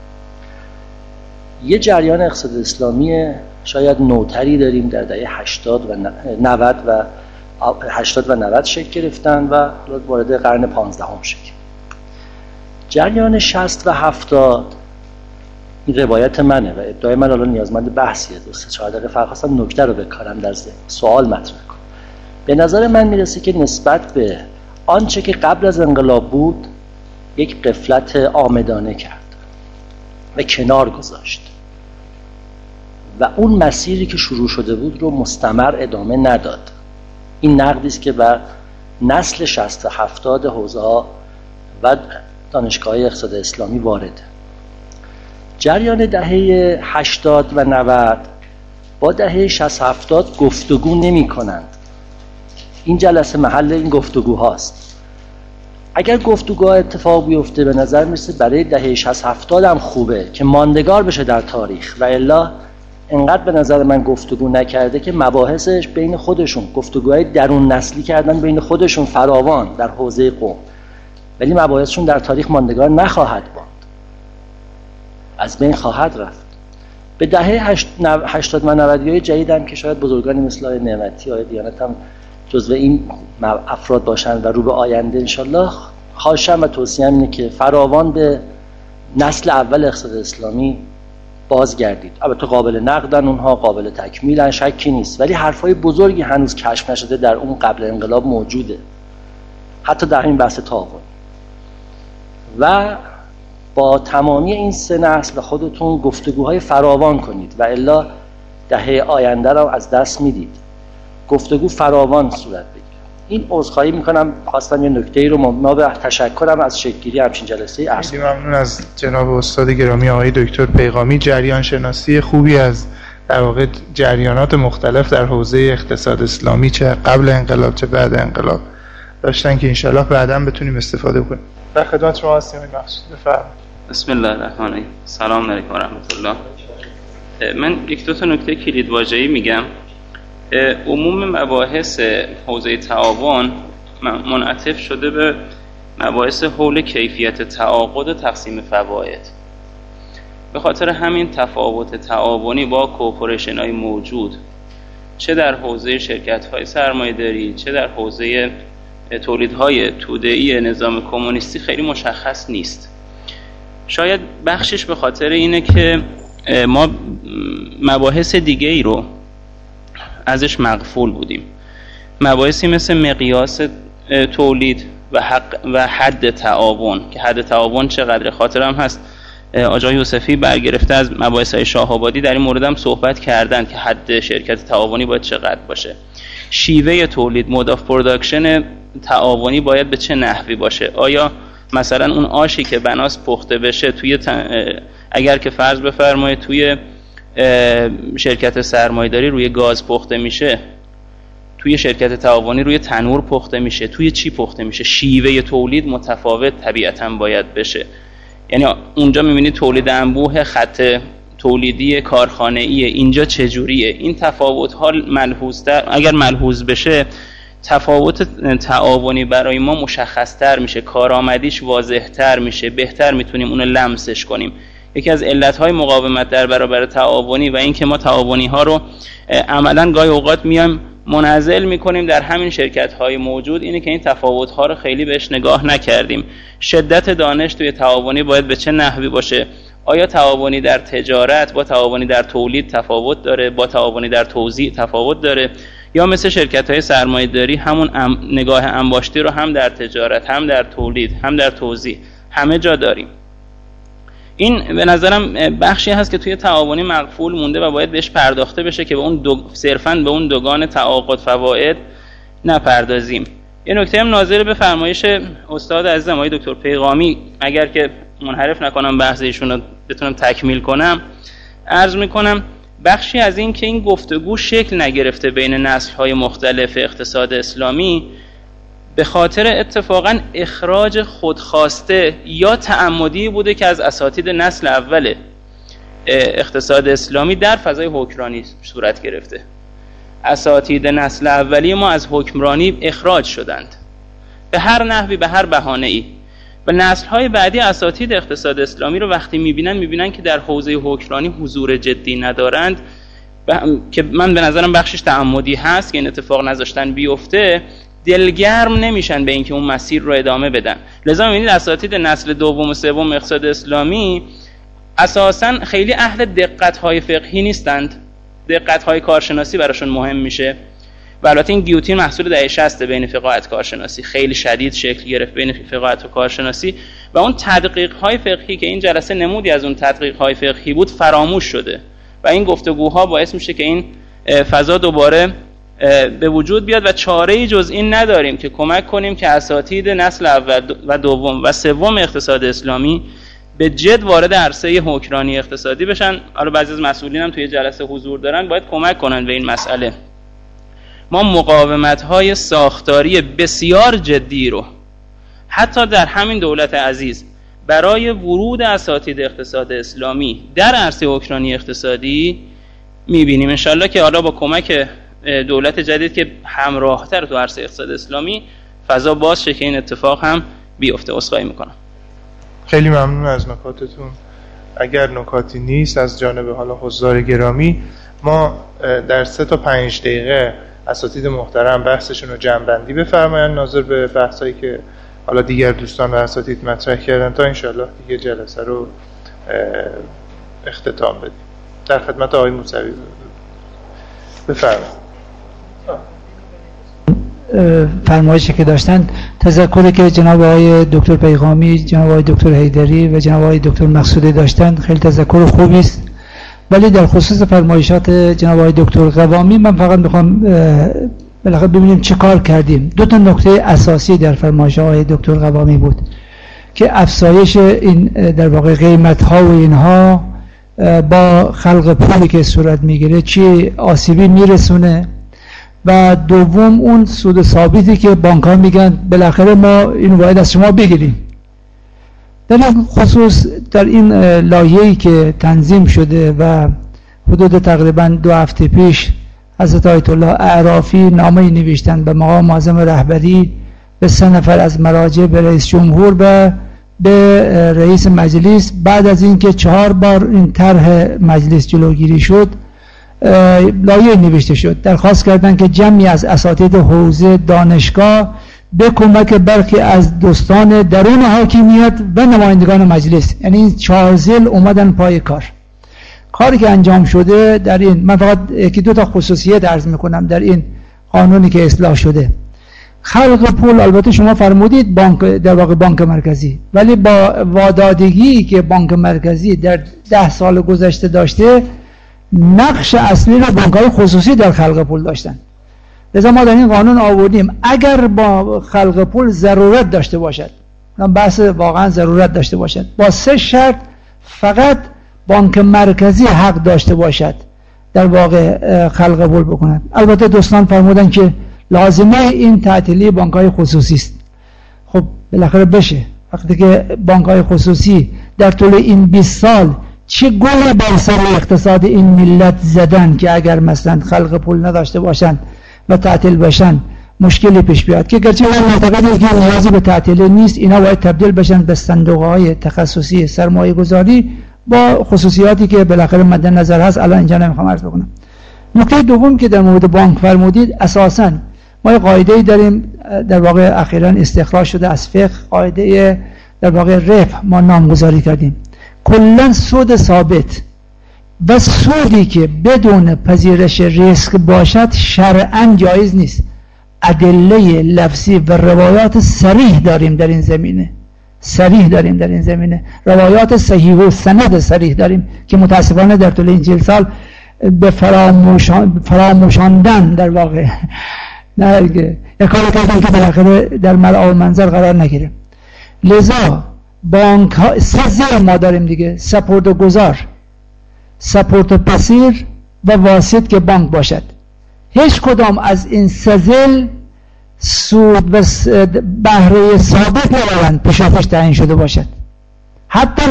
یه جریان اقتصاد اسلامی شاید نوتری داریم در دهه 80 و 90 شکل گرفتن و وارد قرن 15 شد. جریان 60 و 70 این روایت منه و ادعای من الان نیازمند بحثیه. 2-4 دقیقه فقط خواستم نکته رو بکارم در ذهن سوال مطرح کنم. به نظر من میرسه که نسبت به آنچه که قبل از انقلاب بود یک غفلت عامدانه کرد و کنار گذاشت و اون مسیری که شروع شده بود رو مستمر ادامه نداد. این نقدی است که بر نسل 60 و 70 حوزه‌ها و دانشگاه‌های اقتصاد اسلامی وارده. جریان دهه 80 و 90 با دهه 60 70 گفتگو نمی‌کنند. این جلسه محل این گفتگوهاست. اگر گفتگوها اتفاق بیفته به نظر میرسه برای دهه 60 70 هم خوبه که ماندگار بشه در تاریخ و الا انقدر به نظر من گفتگو نکرده که مباحثش بین خودشون گفتگوهای درون نسلی کردن بین خودشون فراوان در حوزه قوم، ولی مباحثشون در تاریخ ماندگار نخواهد ماند، از بین خواهد رفت. به دهه 80 و 90 جدیدم که شاید بزرگانی مثل آقای نعمتی آقای دیانت هم جزو این افراد باشن و رو به آینده انشالله خواهشم و توصیه‌ام اینه که فراوان به نسل اول اقتصاد اسلامی بازگردید. البته قابل نقدن اونها، قابل تکمیلن، شکی نیست، ولی حرفای بزرگی هنوز کشف نشده در اون قبل انقلاب موجوده، حتی در این بحث تعاون. و با تمامی این سه نسل خودتون گفتگوهای فراوان کنید و الا دهه آینده رو از دست میدید. گفتگو فراوان صورت بگیره. این عذرخواهی میکنم، خواستم یه نکته‌ای رو ما به تشکرم از شکل‌گیری همچین جلسه‌ای عرض کنم. ممنون از جناب استاد گرامی آقای دکتر پیغامی. جریان شناسی خوبی از در واقع جریانات مختلف در حوزه اقتصاد اسلامی چه قبل انقلاب چه بعد انقلاب داشتن که انشالله بعداً بتونیم استفاده کنیم. در خدمت شما هستیم. بفرمایید. بسم الله الرحمن الرحیم. سلام علیکم و رحمت الله. من یک دو تا نکته کلیدواژه‌ای میگم. عموم مباحث حوزه تعاون منعطف شده به مباحث حول کیفیت تعاقد و تقسیم فواید. به خاطر همین تفاوت تعاونی با کورپوریشن‌های موجود، چه در حوزه شرکت‌های سرمایه‌داری چه در حوزه تولیدهای توده‌ای نظام کمونیستی خیلی مشخص نیست. شاید بخشش به خاطر اینه که ما مباحث دیگه ای رو ازش مغفول بودیم. مباحثی مثل مقیاس تولید و حد تعاون، که حد تعاون چقدر خاطرم هست آقای یوسفی برگرفته از مباحث‌های شاه‌آبادی در این مورد هم صحبت کردن که حد شرکت تعاونی باید چقدر باشه. شیوه تولید، مود آف پروداکشن تعاونی باید به چه نحوی باشه. آیا مثلا اون آشی که بناس پخته بشه توی اگر که فرض بفرمایید توی شرکت سرمایه‌داری روی گاز پخته میشه، توی شرکت تعاونی روی تنور پخته میشه، توی چی پخته میشه؟ شیوه تولید متفاوت طبیعتاً باید بشه. یعنی اونجا میبینید تولید انبوه، خط تولیدی کارخانه‌ای، اینجا چجوریه؟ این تفاوت‌ها ملحوظ‌تر اگر ملحوظ بشه تفاوت تعاونی برای ما مشخص‌تر میشه، کارآمدیش واضح‌تر میشه، بهتر میتونیم اونو لمسش کنیم. یکی از علت‌های مقاومت در برابر تعاونی و این که ما تعاونی‌ها رو عملاً گاهی اوقات میایم منزل میکنیم در همین شرکت‌های موجود، اینه که این تفاوت‌ها رو خیلی بهش نگاه نکردیم. شدت دانش توی تعاونی باید به چه نحوی باشه؟ آیا تعاونی در تجارت با تعاونی در تولید تفاوت داره، با تعاونی در توزیع تفاوت داره، یا مثل شرکت‌های سرمایه‌داری همون نگاه انباشتی رو هم در تجارت، هم در تولید، هم در توزیع همه جا داریم؟ این به نظرم بخشی هست که توی تعاونی مغفول مونده و باید بهش پرداخته بشه که به اون صرفاً به اون دوگان تعاقد فواید نپردازیم. یه نکته هم ناظر به فرمایش استاد عزیزم آقای دکتر پیغامی، اگر که منحرف نکنم بحث ایشون رو بتونم تکمیل کنم، عرض میکنم بخشی از این که این گفتگو شکل نگرفته بین نسل‌های مختلف اقتصاد اسلامی به خاطر اتفاقاً اخراج خودخواسته یا تعمدی بوده که از اساتید نسل اول اقتصاد اسلامی در فضای حکمرانی صورت گرفته. اساتید نسل اولی ما از حکمرانی اخراج شدند به هر نحوی، به هر بهانه‌ای، و نسل‌های بعدی اساتید اقتصاد اسلامی رو وقتی می‌بینن که در حوزه حکمرانی حضور جدی ندارند، که من به نظرم بخشش تعمدی هست که این اتفاق نذاشتن بیفته، دلگرم نمیشن به اینکه اون مسیر رو ادامه بدن. لذا می‌بینید اساتید نسل دوم و سوم اقتصاد اسلامی اساساً خیلی اهل دقت‌های فقهی نیستند، دقت‌های کارشناسی براشون مهم میشه. و البته این گیوتین محصول دهه 60 بین فقاهت کارشناسی خیلی شدید شکل گرفت بین فقاهت و کارشناسی، و اون تدقیق‌های فقهی که این جلسه نمودی از اون تدقیق‌های فقهی بود فراموش شده و این گفتگوها باعث میشه که این فضا دوباره به وجود بیاد و چاره‌ای جز این نداریم که کمک کنیم که اساتید نسل اول و دوم و سوم اقتصاد اسلامی به جد وارد عرصه حکمرانی اقتصادی بشن. حالا بعضی از مسئولین هم توی جلسه حضور دارن، باید کمک کنن به این مسئله. ما مقاومت‌های ساختاری بسیار جدی رو حتی در همین دولت عزیز برای ورود اساتید اقتصاد اسلامی در عرصه حکمرانی اقتصادی می‌بینیم. انشالله که حالا با کمک دولت جدید که همراه‌تر تو عرصه اقتصاد اسلامی فضا باز شه که این اتفاق هم بیفته. عذرخواهی میکنم. خیلی ممنون از نکاتتون. اگر نکاتی نیست از جانب حالا حضار گرامی، ما در 3 تا 5 دقیقه اساتید محترم بحثشون رو جمع‌بندی بفرمایند ناظر به بحثایی که حالا دیگر دوستان و اساتید مطرح کردن تا انشالله دیگه جلسه رو اختتام بدیم. در خدمت آقای موسوی بفرمایید. فرمایشی که داشتن، تذکری که جناب آقای دکتر پیغامی، جناب آقای دکتر حیدری و جناب آقای دکتر مقصودی داشتن خیلی تذکر خوبی است، ولی در خصوص فرمایشات جناب آقای دکتر قوامی من فقط میخوام بالاخره ببینیم چه کار کردیم. دو تا نکته اساسی در فرمایش آقای دکتر قوامی بود که افزایش این در واقع قیمت ها و اینها با خلق پولی که صورت میگیره چی آسیبی میرسونه، و دوم اون سود ثابتی که بانک ها میگن بالاخره ما این باید از شما بگیریم. در این خصوص در این لایحه‌ای که تنظیم شده و حدود تقریبا 2 هفته پیش حضرت آیت الله اعرافی نامه‌ای نوشتن به مقام معظم رهبری، به 3 نفر از مراجع، به رئیس جمهور و به رئیس مجلس، بعد از اینکه 4 بار این طرح مجلس جلوگیری شد لایحه نوشته شد، درخواست کردن که جمعی از اساتید حوزه دانشگاه به کمک برخی از دوستان درون حاکمیت و نمایندگان مجلس، یعنی این 4 ضلع اومدن پای کاری که انجام شده در این. من فقط 1-2 تا خصوصیت عرض میکنم در این قانونی که اصلاح شده. خلق پول البته شما فرمودید بانک، در واقع بانک مرکزی، ولی با وادادگی که بانک مرکزی در 10 سال گذشته داشته، نقش اصلی را بانک‌های خصوصی در خلق پول داشتن. لذا ما در این قانون آوردیم اگر با خلق پول ضرورت داشته باشد، بحث واقعا ضرورت داشته باشد، با 3 شرط فقط بانک مرکزی حق داشته باشد در واقع خلق پول بکند. البته دوستان فرمودن که لازمه این تعطیلی بانک‌های خصوصی است. خب بالاخره بشه، وقتی که بانک‌های خصوصی در طول این 20 سال چه گلی بر سر اقتصاد این ملت زدن که اگر مثلا خلق پول نداشته باشن و تعطیل بشن مشکلی پیش بیاد، که گرچه من معتقدم که نیازی به تعطیل نیست، اینا باید تبدیل بشن به صندوق‌های تخصصی سرمایه گذاری با خصوصیاتی که بالاخره مد نظر هست. الان اینجا نمیخوام عرض بکنم. نکته دوم که در مورد بانک فرمودید، اساساً ما قاعده‌ای داریم در واقع اخیراً استخراج شده از فقه، قاعده در واقع ربح ما نامگذاری کردیم. کلا سود ثابت و سودی که بدون پذیرش ریسک باشد شرعاً جایز نیست. ادله لفظی و روایات صریح داریم در این زمینه، روایات صحیح و سند صریح داریم که متاسفانه در طول این 40 سال به فراموشاندن در واقع یک کاری کردن که بالاخره در مرعا و منظر قرار نگیره. لذا بانک ها 3 ضلع ما داریم دیگه: سپرده‌گذار، سپرده‌پذیر و واسط که بانک باشد. هیچ کدام از این 3 ضلع سود و بهره ثابت ندارند پیشاپیش تعیین شده باشد. حتی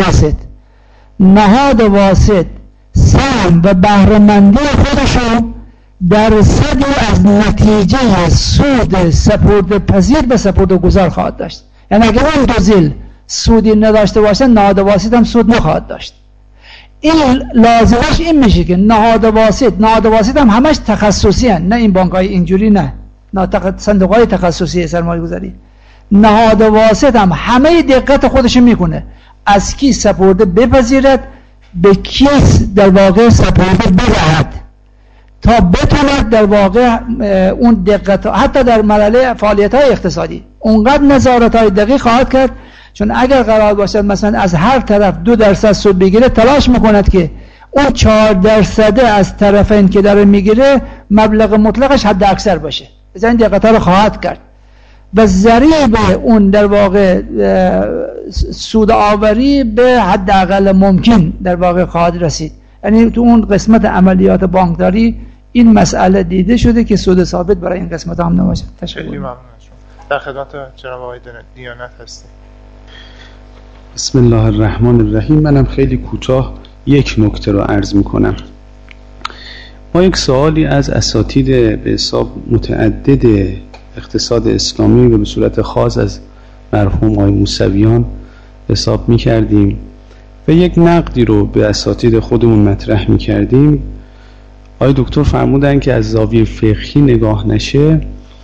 نهاد واسط سهم و بهره‌مندی خودشو درصدی از نتیجه سود سپرده‌پذیر به سپرده‌گذار خواهد داشت. یعنی اگر اون 2 ضلع سودی نداشته باشن، نهاد واسط هم سود نخواهد داشت. این لازمش این میشه که نهاد واسط هم همش تخصصی هن. نه این بانک‌های اینجوری، نه صندوق‌های تخصصی سرمایه گذاری. نهاد واسط هم همه دقت خودش میکنه از کی سپرده بپذیرد، به کیس در واقع سپرده بدهد، تا بتواند در واقع اون دقت حتی در مرحله فعالیت‌های اقتصادی اونقدر نظارت‌های دقیق خواهد کرد. چون اگر قرار باشد مثلا از هر طرف 2% سود بگیره، تلاش میکند که اون 4% از طرفین که داره میگیره مبلغ مطلقش حد اکثر باشه. از این دقت‌ها رو خواهد کرد و ضریب اون در واقع سود آوری به حد اقل ممکن در واقع خواهد رسید. یعنی تو اون قسمت عملیات بانکداری این مسئله دیده شده که سود ثابت برای این قسمت هم نباشه. خیلی ممنون. در خدمت جناب آقای دیانت هستیم. بسم الله الرحمن الرحیم. منم خیلی کوتاه یک نکته رو عرض میکنم. ما یک سوالی از اساتید به حساب متعدد اقتصاد اسلامی و به صورت خاص از مرحوم آقای موسویان حساب میکردیم و یک نقدی رو به اساتید خودمون مطرح میکردیم. آقای دکتر فرمودن که از زاویه فقهی نگاه نشه،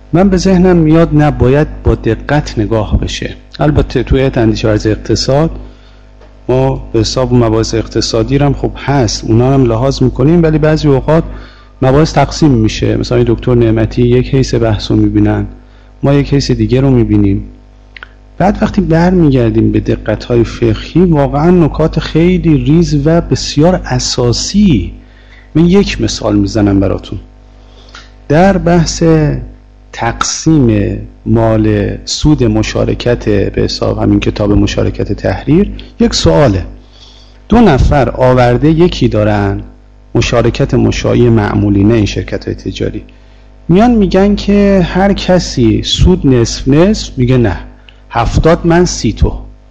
من به ذهنم میاد نباید با دقت نگاه بشه. البته توی هیئت اندیشه ورزی اقتصاد ما به حساب مباحث اقتصادی هم خب هست، اونا هم لحاظ میکنیم، ولی بعضی اوقات مباحث تقسیم میشه. مثلا دکتر نعمتی یک کیس بحث رو میبینن، ما یک کیس دیگه رو میبینیم. بعد وقتی برمیگردیم به دقت‌های فقهی، واقعا نکات خیلی ریز و بسیار اساسی. من یک مثال میزنم براتون. در بحث تقسیم مال سود مشارکت به حساب همین کتاب مشارکت تحریر، یک سواله. 2 نفر آورده یکی دارن، مشارکت مشاعی معمولی، نه این شرکت‌های تجاری، میان میگن که هر کسی سود نصف نصف، میگه نه 70 من 30 تو.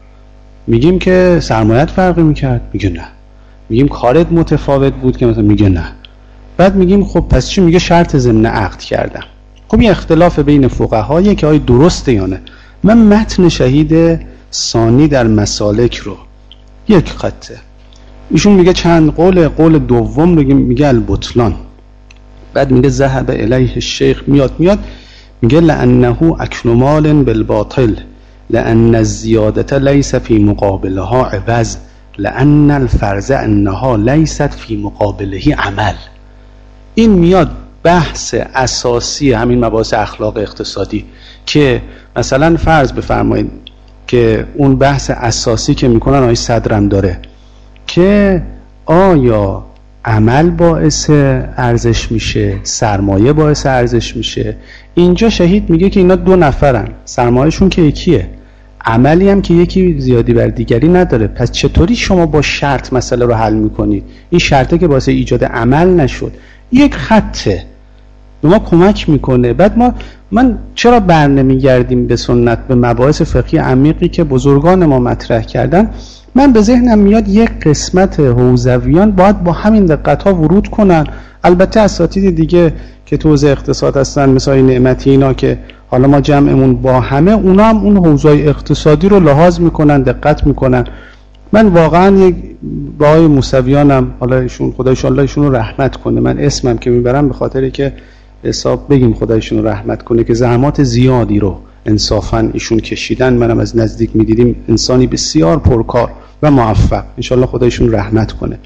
میگیم که سرمایت فرقی میکرد، میگه نه. میگیم کارت متفاوت بود که مثلا، میگه نه. بعد میگیم خب پس چی؟ میگه شرط ضمن عقد کردم. خب این اختلاف بین فقهایه که آیا درسته یا نه. من متن شهید ثانی در مسالک رو یک خطه، ایشون میگه چند قول، قول دوم میگه البطلان. بعد میگه ذهب الیه الشیخ، میاد میگه لانه اکل مال بالباطل لان الزیادة لیس فی مقابلها عوض لان الفرض انها لیست فی مقابله عمل. این میاد بحث اساسی همین مباحث اخلاق اقتصادی که مثلا فرض بفرمایید که اون بحث اساسی که میکنن آقای صدرم داره که آیا عمل باعث ارزش میشه، سرمایه باعث ارزش میشه. اینجا شهید میگه که اینا 2 نفرن، سرمایهشون که یکیه، عملی هم که یکی زیادی بر دیگری نداره. پس چطوری شما با شرط مسئله رو حل میکنید؟ این شرطه که باعث ایجاد عمل نشد، یک خطه به ما کمک میکنه. بعد من چرا برنمیگردیم به سنت، به مباحث فقهی عمیقی که بزرگان ما مطرح کردن؟ من به ذهنم میاد یک قسمت حوزویان باید با همین دقت‌ها ورود کنن. البته اساتید دیگه که تو حوزه اقتصاد هستن مثل نعمتی اینا که حالا ما جمعمون با همه، اونا هم اون حوزه اقتصادی رو لحاظ میکنن، دقت میکنن. من واقعا یک با آقای موسویانم، حالا ایشون خدا ان شاءالله ایشون رو رحمت کنه، من اسمم که میبرم به خاطری که حساب بگیم خدا ایشون رو رحمت کنه که زحمات زیادی رو انصافا ایشون کشیدن. منم از نزدیک میدیدیم، انسانی بسیار پرکار و موفق، ان شاءالله خدا ایشون رحمت کنه.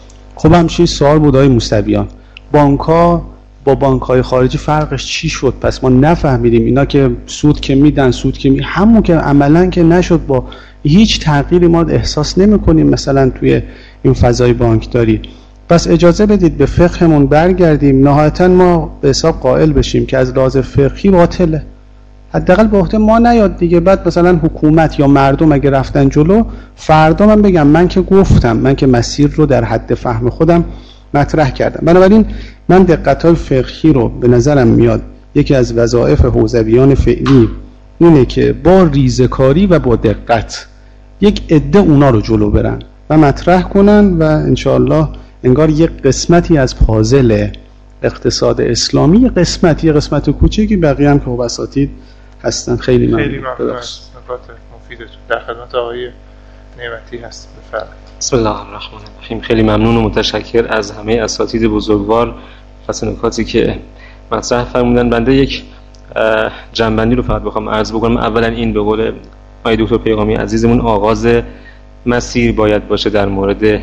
خب همچین سوال بود آقای موسویان، بانک‌ها با بانک‌های خارجی فرقش چی شد؟ پس ما نفهمیدیم اینا که سود که میدن، همون که عملاً که نشد، با هیچ تغییری ما احساس نمی‌کنیم مثلا توی این فضای بانکداری. پس اجازه بدید به فقهمون برگردیم، نهایتاً ما به حساب قائل بشیم که از لحاظ فقهی باطله، حداقل به عهده ما نیاد دیگه. بعد مثلا حکومت یا مردم اگه رفتن جلو، فردا من بگم من که گفتم، من که مسیر رو در حد فهم خودم مطرح کردم. بنابراین من دقت‌های فقهی رو به نظرم میاد یکی از وظایف حوزویان فعلی اینه که با ریزکاری و با دقت یک عده اونا رو جلو برن و مطرح کنن و انشاءالله انگار یک قسمتی از پازل اقتصاد اسلامی، یه قسمت کوچیکی، بقیه هم که خب اساتید هستن. خیلی ممنون از نکات مفیدتون. در خدمت آقای نعمتی هستم، بفرمایید. بسم الله الرحمن الرحیم. خیلی ممنون و متشکر از همه اساتید بزرگوار پس نکاتی که مطرح فرمودن. بنده یک جنبندی رو فقط بخوام عرض بکنم. اولا این به قول آقای دکتر پیغامی عزیزمون آغاز مسیر باید باشه در مورد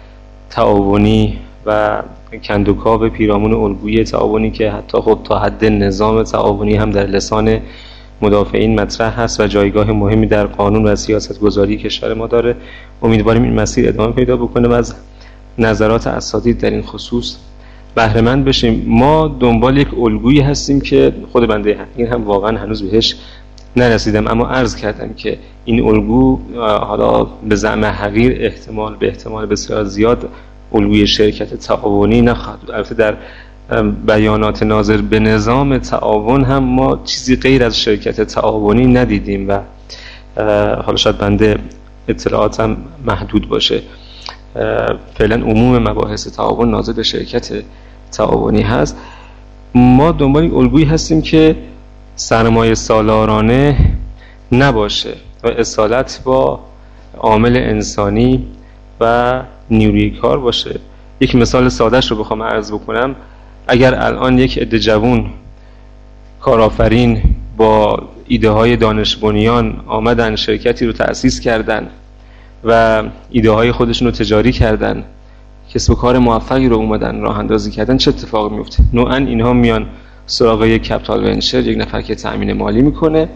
تعاونی و کندوکاو پیرامون الگوی تعاونی که حتی خب تا حد نظام تعاونی هم در لسان مدافعین مطرح هست و جایگاه مهمی در قانون و سیاست گذاری کشور ما داره. امیدواریم این مسیر ادامه پیدا بکنه و از نظرات اساتید در این خصوص بهره مند بشیم. ما دنبال یک الگویی هستیم که خود بنده این هم واقعا هنوز بهش نرسیدم، اما عرض کردم که این الگو حالا به زعم حقیر به احتمال بسیار زیاد الگوی شرکت تعاونی نخواهد بود. البته در بیانات ناظر به نظام تعاون هم ما چیزی غیر از شرکت تعاونی ندیدیم و حالا شاید بنده اطلاعاتم محدود باشه. فعلا عموم مباحث تعاون ناظر به شرکت تعاونی هست. ما دنبال این الگویی هستیم که سرمایه سالارانه نباشه و اصالت با عامل انسانی و نیروی کار باشه. یک مثال سادهش رو بخوام عرض بکنم، اگر الان یک عده جوون کارآفرین با ایده های دانش بنیان آمدن شرکتی رو تأسیس کردن و ایده های خودشون رو تجاری کردن، کسب و کار موفقی رو اومدن راه اندازی کردن، چه اتفاقی میفته؟ نوعا اینها میان سراغ یک کپیتال ونچر، یک نفر که تأمین مالی میکنه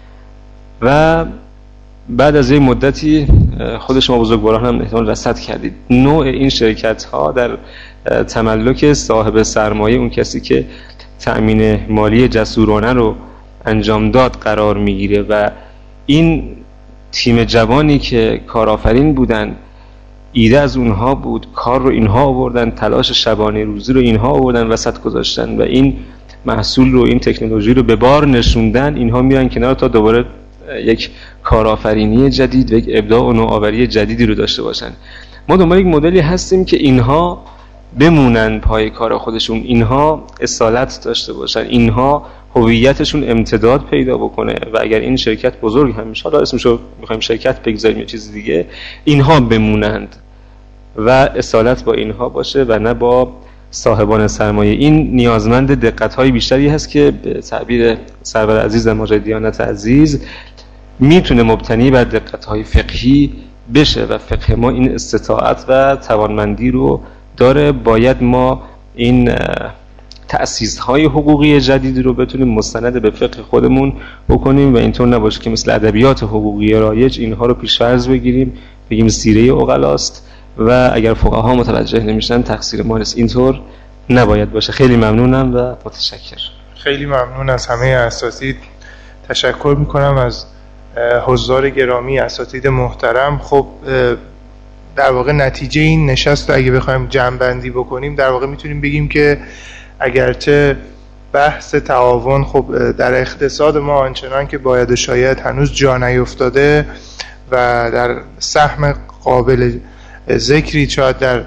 و بعد از یک مدتی خود شما بزرگواران هم احتمال رصد کردید نوع این شرکت ها در تملک صاحب سرمایه، اون کسی که تأمین مالی جسورانه رو انجام داد قرار میگیره و این تیم جوانی که کارآفرین بودن، ایده از اونها بود، کار رو اینها آوردن، تلاش شبانه روزی رو اینها آوردن وسط گذاشتن و این محصول رو، این تکنولوژی رو به بار نشوندن، اینها میرن کنار تا دوباره یک کارآفرینی جدید و یک ابداع و نوآوری جدیدی رو داشته باشن. ما دنبال یک مدلی هستیم که اینها بمونن پای کار خودشون، اینها اصالت داشته باشن، اینها هویتشون امتداد پیدا بکنه و اگر این شرکت بزرگ هم میشه، حالا اسمشو میخوایم شرکت بگذاریم یا چیز دیگه، اینها بمونند و اصالت با اینها باشه و نه با صاحبان سرمایه. این نیازمند دقت‌های بیشتری هست که به تعبیر سرور عزیز ماجد دیانت عزیز میتونه مبتنی بر دقت‌های فقهی بشه و فقه ما این استطاعت و توانمندی رو داره. باید ما این تأسیس‌های حقوقی جدیدی رو بتونیم مستند به فقه خودمون بکنیم و اینطور نباشه که مثل ادبیات حقوقی رایج اینها رو پیش‌فرض بگیریم، بگیم سیره عقلاست و اگر فقها متوجه نمیشن تقصیر ما نیست. اینطور نباید باشه. خیلی ممنونم و متشکرم. خیلی ممنون از همه اساتید. تشکر میکنم از حضار گرامی، اساتید محترم. خب در واقع نتیجه این نشست رو اگه بخوایم جمع‌بندی بکنیم، در واقع میتونیم بگیم که اگرچه بحث تعاون خب در اقتصاد ما آنچنان که باید و شاید هنوز جا نیفتاده و در سهم قابل ذکری شاید در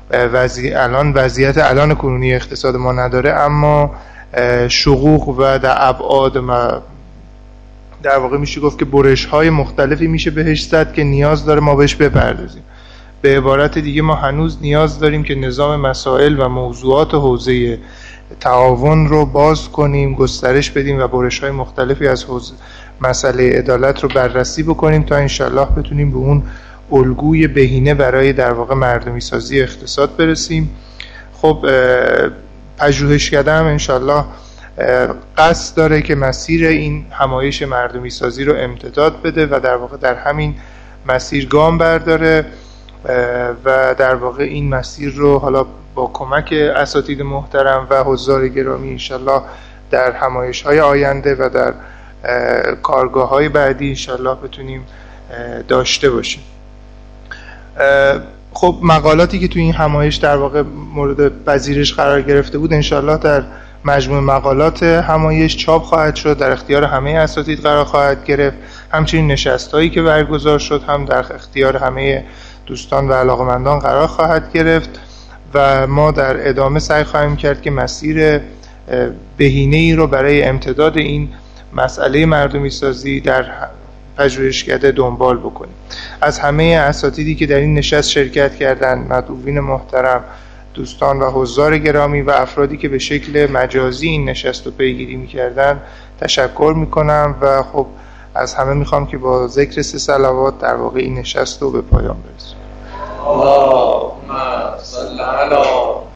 وضعیت الان کنونی اقتصاد ما نداره، اما شقوق و در ابعاد در واقع میشه گفت که برش‌های مختلفی میشه بهش زد که نیاز داره ما بهش بپردازیم. به عبارت دیگه ما هنوز نیاز داریم که نظام مسائل و موضوعات حوزه تعاون رو باز کنیم، گسترش بدیم و برش‌های مختلفی از مسئله عدالت رو بررسی بکنیم تا انشالله بتونیم به اون الگوی بهینه برای در واقع مردمی سازی اقتصاد برسیم. خب پژوهشکده هم انشالله قصد داره که مسیر این همایش مردمی سازی رو امتداد بده و در واقع در همین مسیر گام برداره و در واقع این مسیر رو حالا با کمک اساتید محترم و حضار گرامی انشالله در همایش‌های آینده و در کارگاه‌های بعدی انشالله بتونیم داشته باشیم. خب مقالاتی که توی این همایش در واقع مورد پذیرش قرار گرفته بود انشالله در مجموع مقالات همایش چاپ خواهد شد، در اختیار همه اساتید قرار خواهد گرفت. همچنین نشست‌هایی که برگزار شد هم در اختیار همه دوستان و علاقمندان قرار خواهد گرفت و ما در ادامه سعی خواهیم کرد که مسیر بهینه‌ای رو برای امتداد این مسئله مردمی سازی در پژوهشکده دنبال بکنیم. از همه اساتیدی که در این نشست شرکت کردند، مدعوین محترم، دوستان و حضار گرامی و افرادی که به شکل مجازی این نشست رو پیگیری می‌کردند تشکر می‌کنم و خب از همه می‌خوام که با ذکر 3 صلوات در واقع این نشست رو به پایان برسونیم.